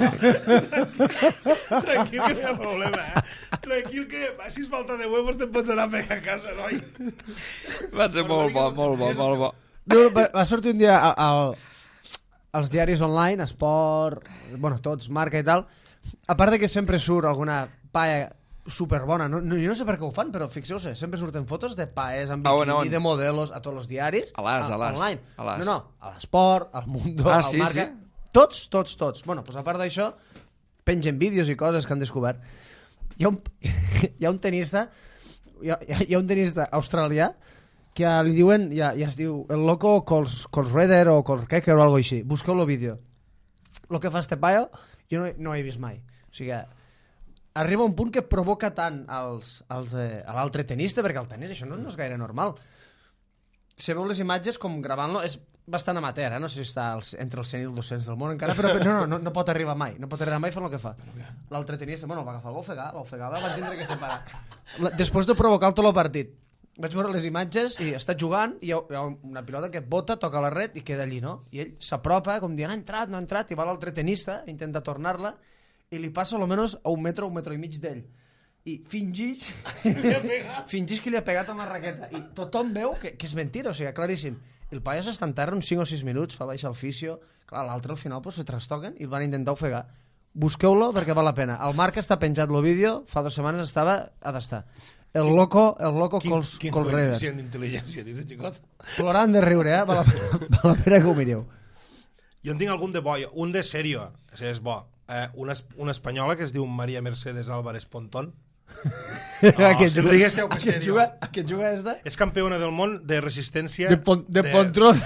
Tranquil, que no hi ha problema, eh? Tranquil, que si és falta de huevos te'n pots anar a pegar a casa, noi? Va ser molt bo, molt bo, molt bo. No, va, va sortir un dia al, al, als diaris online, Esport, bueno, tots, Marca i tal, a part de que sempre surt alguna paia superbona, no, no, jo no sé per què ho fan, però fixeu-se, sempre surten fotos de paes amb A on, biquini, a on? de modelos, a tots els diaris, A l'As, a l'As, online. a l'As. No, no, a l'Esport, al Mundo, Ah, al sí, Marca, sí? tots, tots, tots. Bueno, doncs a part d'això, pengen vídeos i coses que han descobert. Hi ha un, hi ha un tenista, hi ha, hi ha un tenista australià que li diuen, ja, ja es diu, el loco Cols, Colsreder o Colskecker o algo així. Busqueu el vídeo. El que fa este paio, jo no, no he vist mai. O sigui, arriba un punt que provoca tant als, als, eh, a l'altre tenista, perquè el tenis això no, no és gaire normal. Si veu les imatges com gravant-lo, és bastant amateur, eh? No sé si està als, entre els cent i els dos-cents del món encara, però no, no, no, no pot arribar mai, no pot arribar mai fent el que fa. L'altre tenista, bueno, el va agafar, el va ofegar, l'ofegava, van tindre que separar. Després de provocar tot el partit, vaig veure les imatges i està jugant i hi ha una pilota que bota, toca la red i queda allí, no? I ell s'apropa com dient, ha entrat, no ha entrat, i va l'altre tenista, intenta tornar-la i li passa almenys a un metre, un metre i mig d'ell. I fingix fingix que li ha pegat amb la raqueta i tothom veu que, que és mentira, o sigui, claríssim. El paio s'està en terra uns cinc o sis minuts, fa baixar el fisio, clar, l'altre al final pues, se trastoquen i el van intentar ofegar. Busqueu-lo perquè val la pena. El Marc està penjat el vídeo, fa dues setmanes estava a d'estar. El loco, el loco Quin, Cols, quin Colreder. coeficient d'intel·ligència, dius, de xicot? Plorant de riure, eh? Val la pena, val la pena que ho mireu. Jo en tinc algun de bo, un de serio, és bo. Eh, una, una espanyola que es diu María Mercedes Álvarez Pontón. No, aquest si juga, diguéssiu que aquest serio. juga, aquest juga és de... És campiona del món de resistència... De, pon, de, de... Pontrón.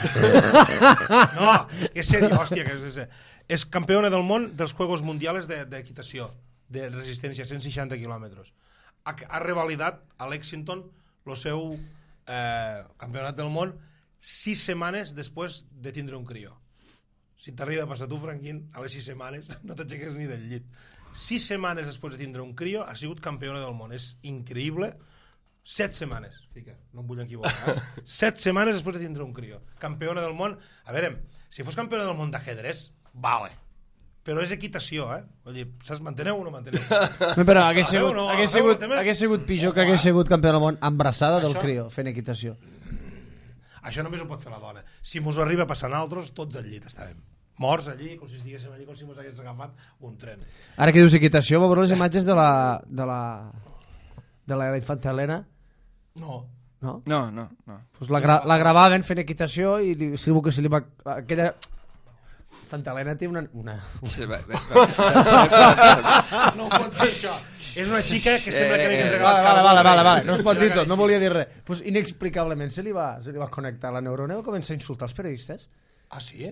No, és sèrio, hòstia. Que és, és campiona del món dels Juegos Mundiales d'Equitació, de, de resistència, cent seixanta quilòmetres. Ha, ha revalidat a Lexington el seu eh, campionat del món sis setmanes després de tindre un crió. Si t'arriba a passar tu, Franquín, a les sis setmanes no t'aixeques ni del llit. Sis setmanes després de tindre un crió ha sigut campiona del món. És increïble. Set setmanes, fica, no em vull equivocar. Eh? Set setmanes després de tindre un crió. Campiona del món. A veure, si fos campiona del món d'ajedrez, vale. Però és equitació, eh? Vull dir, saps, manteneu o no manteneu? No, però hagués sigut, no, hagués no, sigut, no, hagués sigut pitjor que hagués sigut campió del món embrassada del Això- crio, fent equitació. Això només ho pot fer la dona. Si mos arriba a passar nosaltres, tots al llit estarem. Morts allí, com si estiguéssim allí, com si mos hagués agafat un tren. Ara que dius equitació, va veure les imatges de la de la de la infanta Helena, No. no? No, no, no. Pues la, gra la gravaven fent equitació i li, segur que se li va... Aquella... Infanta Helena té una... una... Sí, va, va, va. No pot fer això. És una xica que sembla que li Eh, han Vale, regalat... vale, vale, vale, vale. No es Mira pot dir que tot, no així. volia dir res. Pues inexplicablement se li va, se li va connectar la neurona i va començar a insultar els periodistes. Ah, sí?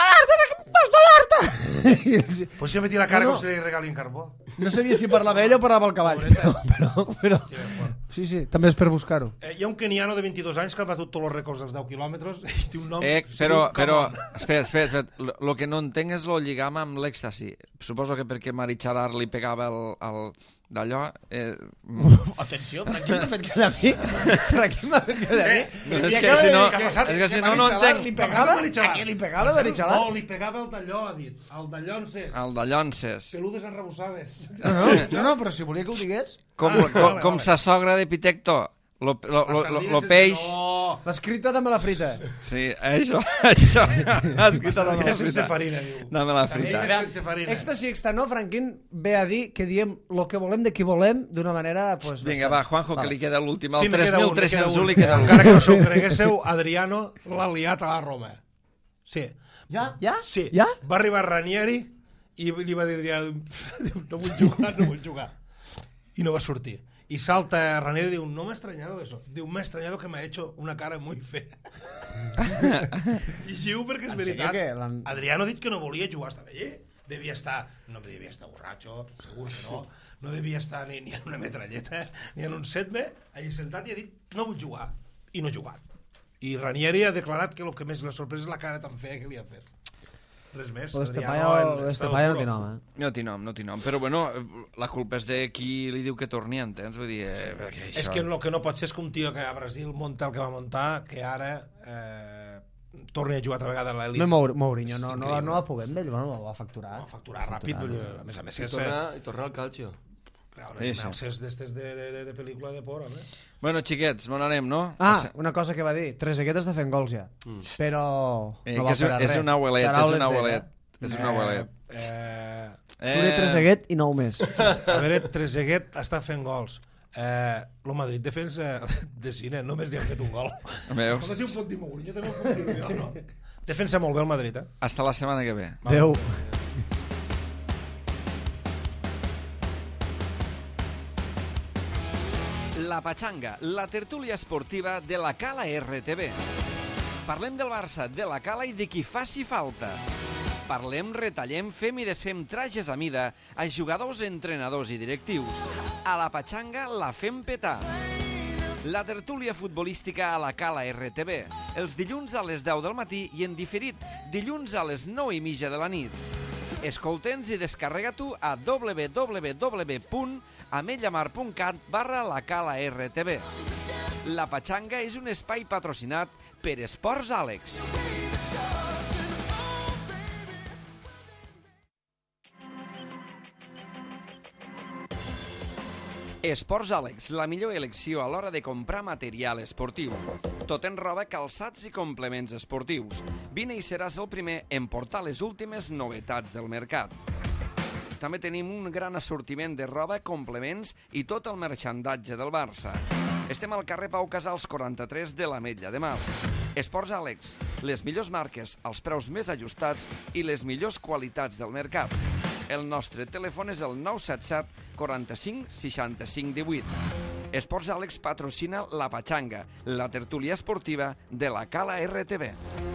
I ells- Pues si metí la cara No, no. com si li regalin carbó. No sabia si parlava ell o parlava el cavall. Però, però, però... Sí, bueno. Sí, sí, també és per buscar-ho. Eh, hi ha un keniano de vint-i-dos anys que ha batut tots els rècords dels deu quilòmetres i té un nom... Eh, es però, diu però, Come On. espera, espera, espera. Lo que no entenc és el lligam amb l'èxtasi. Suposo que perquè Marichalar li pegava el, el d'allò... Eh, Atenció, Franquín m'ha fet quedar a mi. Franquín m'ha fet quedar a mi. no, és I que acaba si de no- dir que- és que que si no, no Marichalar entenc. Li Que pegava? Marichalar. A qui li pegava Marichalar? No, li pegava el d'allò, ha dit. El d'allonses. el de Llonces. Peludes enrebuçades. No, no, no, no, però si volia que ho digués... Com, Ah, com, vale, com vale. sa sogra de Pitecto. Lo, lo, lo, lo, lo peix... No, L'escrita de la frita. Sí, això, això. Has les sardines sense farina, diu. Dame la frita. Sardines sense farina. Extasi, extra no, Franquín ve a dir que diem el que volem de qui volem d'una manera... Pues, Vinga, va, Juanjo, que li queda l'últim. Sí, El me tres queda mil un, me tres-cents queda un. un li queda Encara l'últim. que no s'ho creguéssiu, Adriano l'ha liat a la Roma. Sí. Ja? Ja? Sí. Ja? Va arribar Ranieri i li va dir Adriano, no vull jugar, no vull jugar. I no va sortir. Y salta Ranieri y dice, no me ha extrañado eso. Digo, me ha extrañado que me ha hecho una cara muy fea. I sí, perquè és En veritat. sèrio que l'han- Adriano ha dit que no volia jugar, estava allí. Devia estar, no devia estar borratxo, segur que no. No devia estar ni, ni en una metralleta, ni en un setme, allà sentat i ha dit, no vull jugar. I no ha jugat. I Ranieri ha declarat que el que més l'ha sorprès és la cara tan fea que li ha fet. Res més. Lo d'este Adriano, paio, el- lo d'este el paio no pro. té nom, eh? No té nom, no té nom. Però, bueno, la culpa és de qui li diu que torni, entens? Vull dir, eh, perquè això... És que el que no pot ser és que un tio que a Brasil munta el que va muntar, que ara eh, torni a jugar altra vegada a l'elit. No, Mour Mourinho no, És no, increïble. no va poder amb ell, bueno, va facturar. Va facturar ràpid, vull dir, a més a més I que tornar, i tornar al calcio. Veure, Sí, sí, sí. sí. d'estes de, de, de, de pel·lícula de por, home. Bueno, xiquets, on anem, no? Ah, una cosa que va dir, Trezeguet està fent gols ja, Mm. però Eh, no que va és, fer és res. un abuelet, és Paraules un d'ell, abuelet. eh? És un abuelet. Eh, eh, Tu eres Trezeguet i nou més. a veure, Trezeguet està fent gols. Eh, lo Madrid defensa de cine, només li han fet un gol. Veus? Escolta, si ho pot dir Mourinho, també ho puc dir jo, no? Defensa molt bé el Madrid, eh? Hasta la setmana que ve. Adéu. La Pachanga, la tertúlia esportiva de la Cala R T V. Parlem del Barça, de la Cala i de qui faci falta. Parlem, retallem, fem i desfem trajes a mida a jugadors, entrenadors i directius. A la patxanga la fem petar. La tertúlia futbolística a la Cala R T V, els dilluns a les deu del matí i en diferit dilluns a les nou i mitja de la nit. Escolta'ns i descarrega-t'ho a w w w punt ametlamar punt cat barra la Cala R T V. La Patxanga és un espai patrocinat per Esports Àlex. Esports Àlex, la millor elecció a l'hora de comprar material esportiu. Tot en roba, calçats i complements esportius. Vine i seràs el primer en portar les últimes novetats del mercat. També tenim un gran assortiment de roba, complements i tot el merxandatge del Barça. Estem al carrer Pau Casals quaranta-tres de l'Ametlla de Mar. Esports Àlex, les millors marques, els preus més ajustats i les millors qualitats del mercat. El nostre telèfon és el nou set set quaranta-cinc seixanta-cinc divuit. Esports Àlex patrocina La Patxanga, la tertúlia esportiva de la Cala R T V.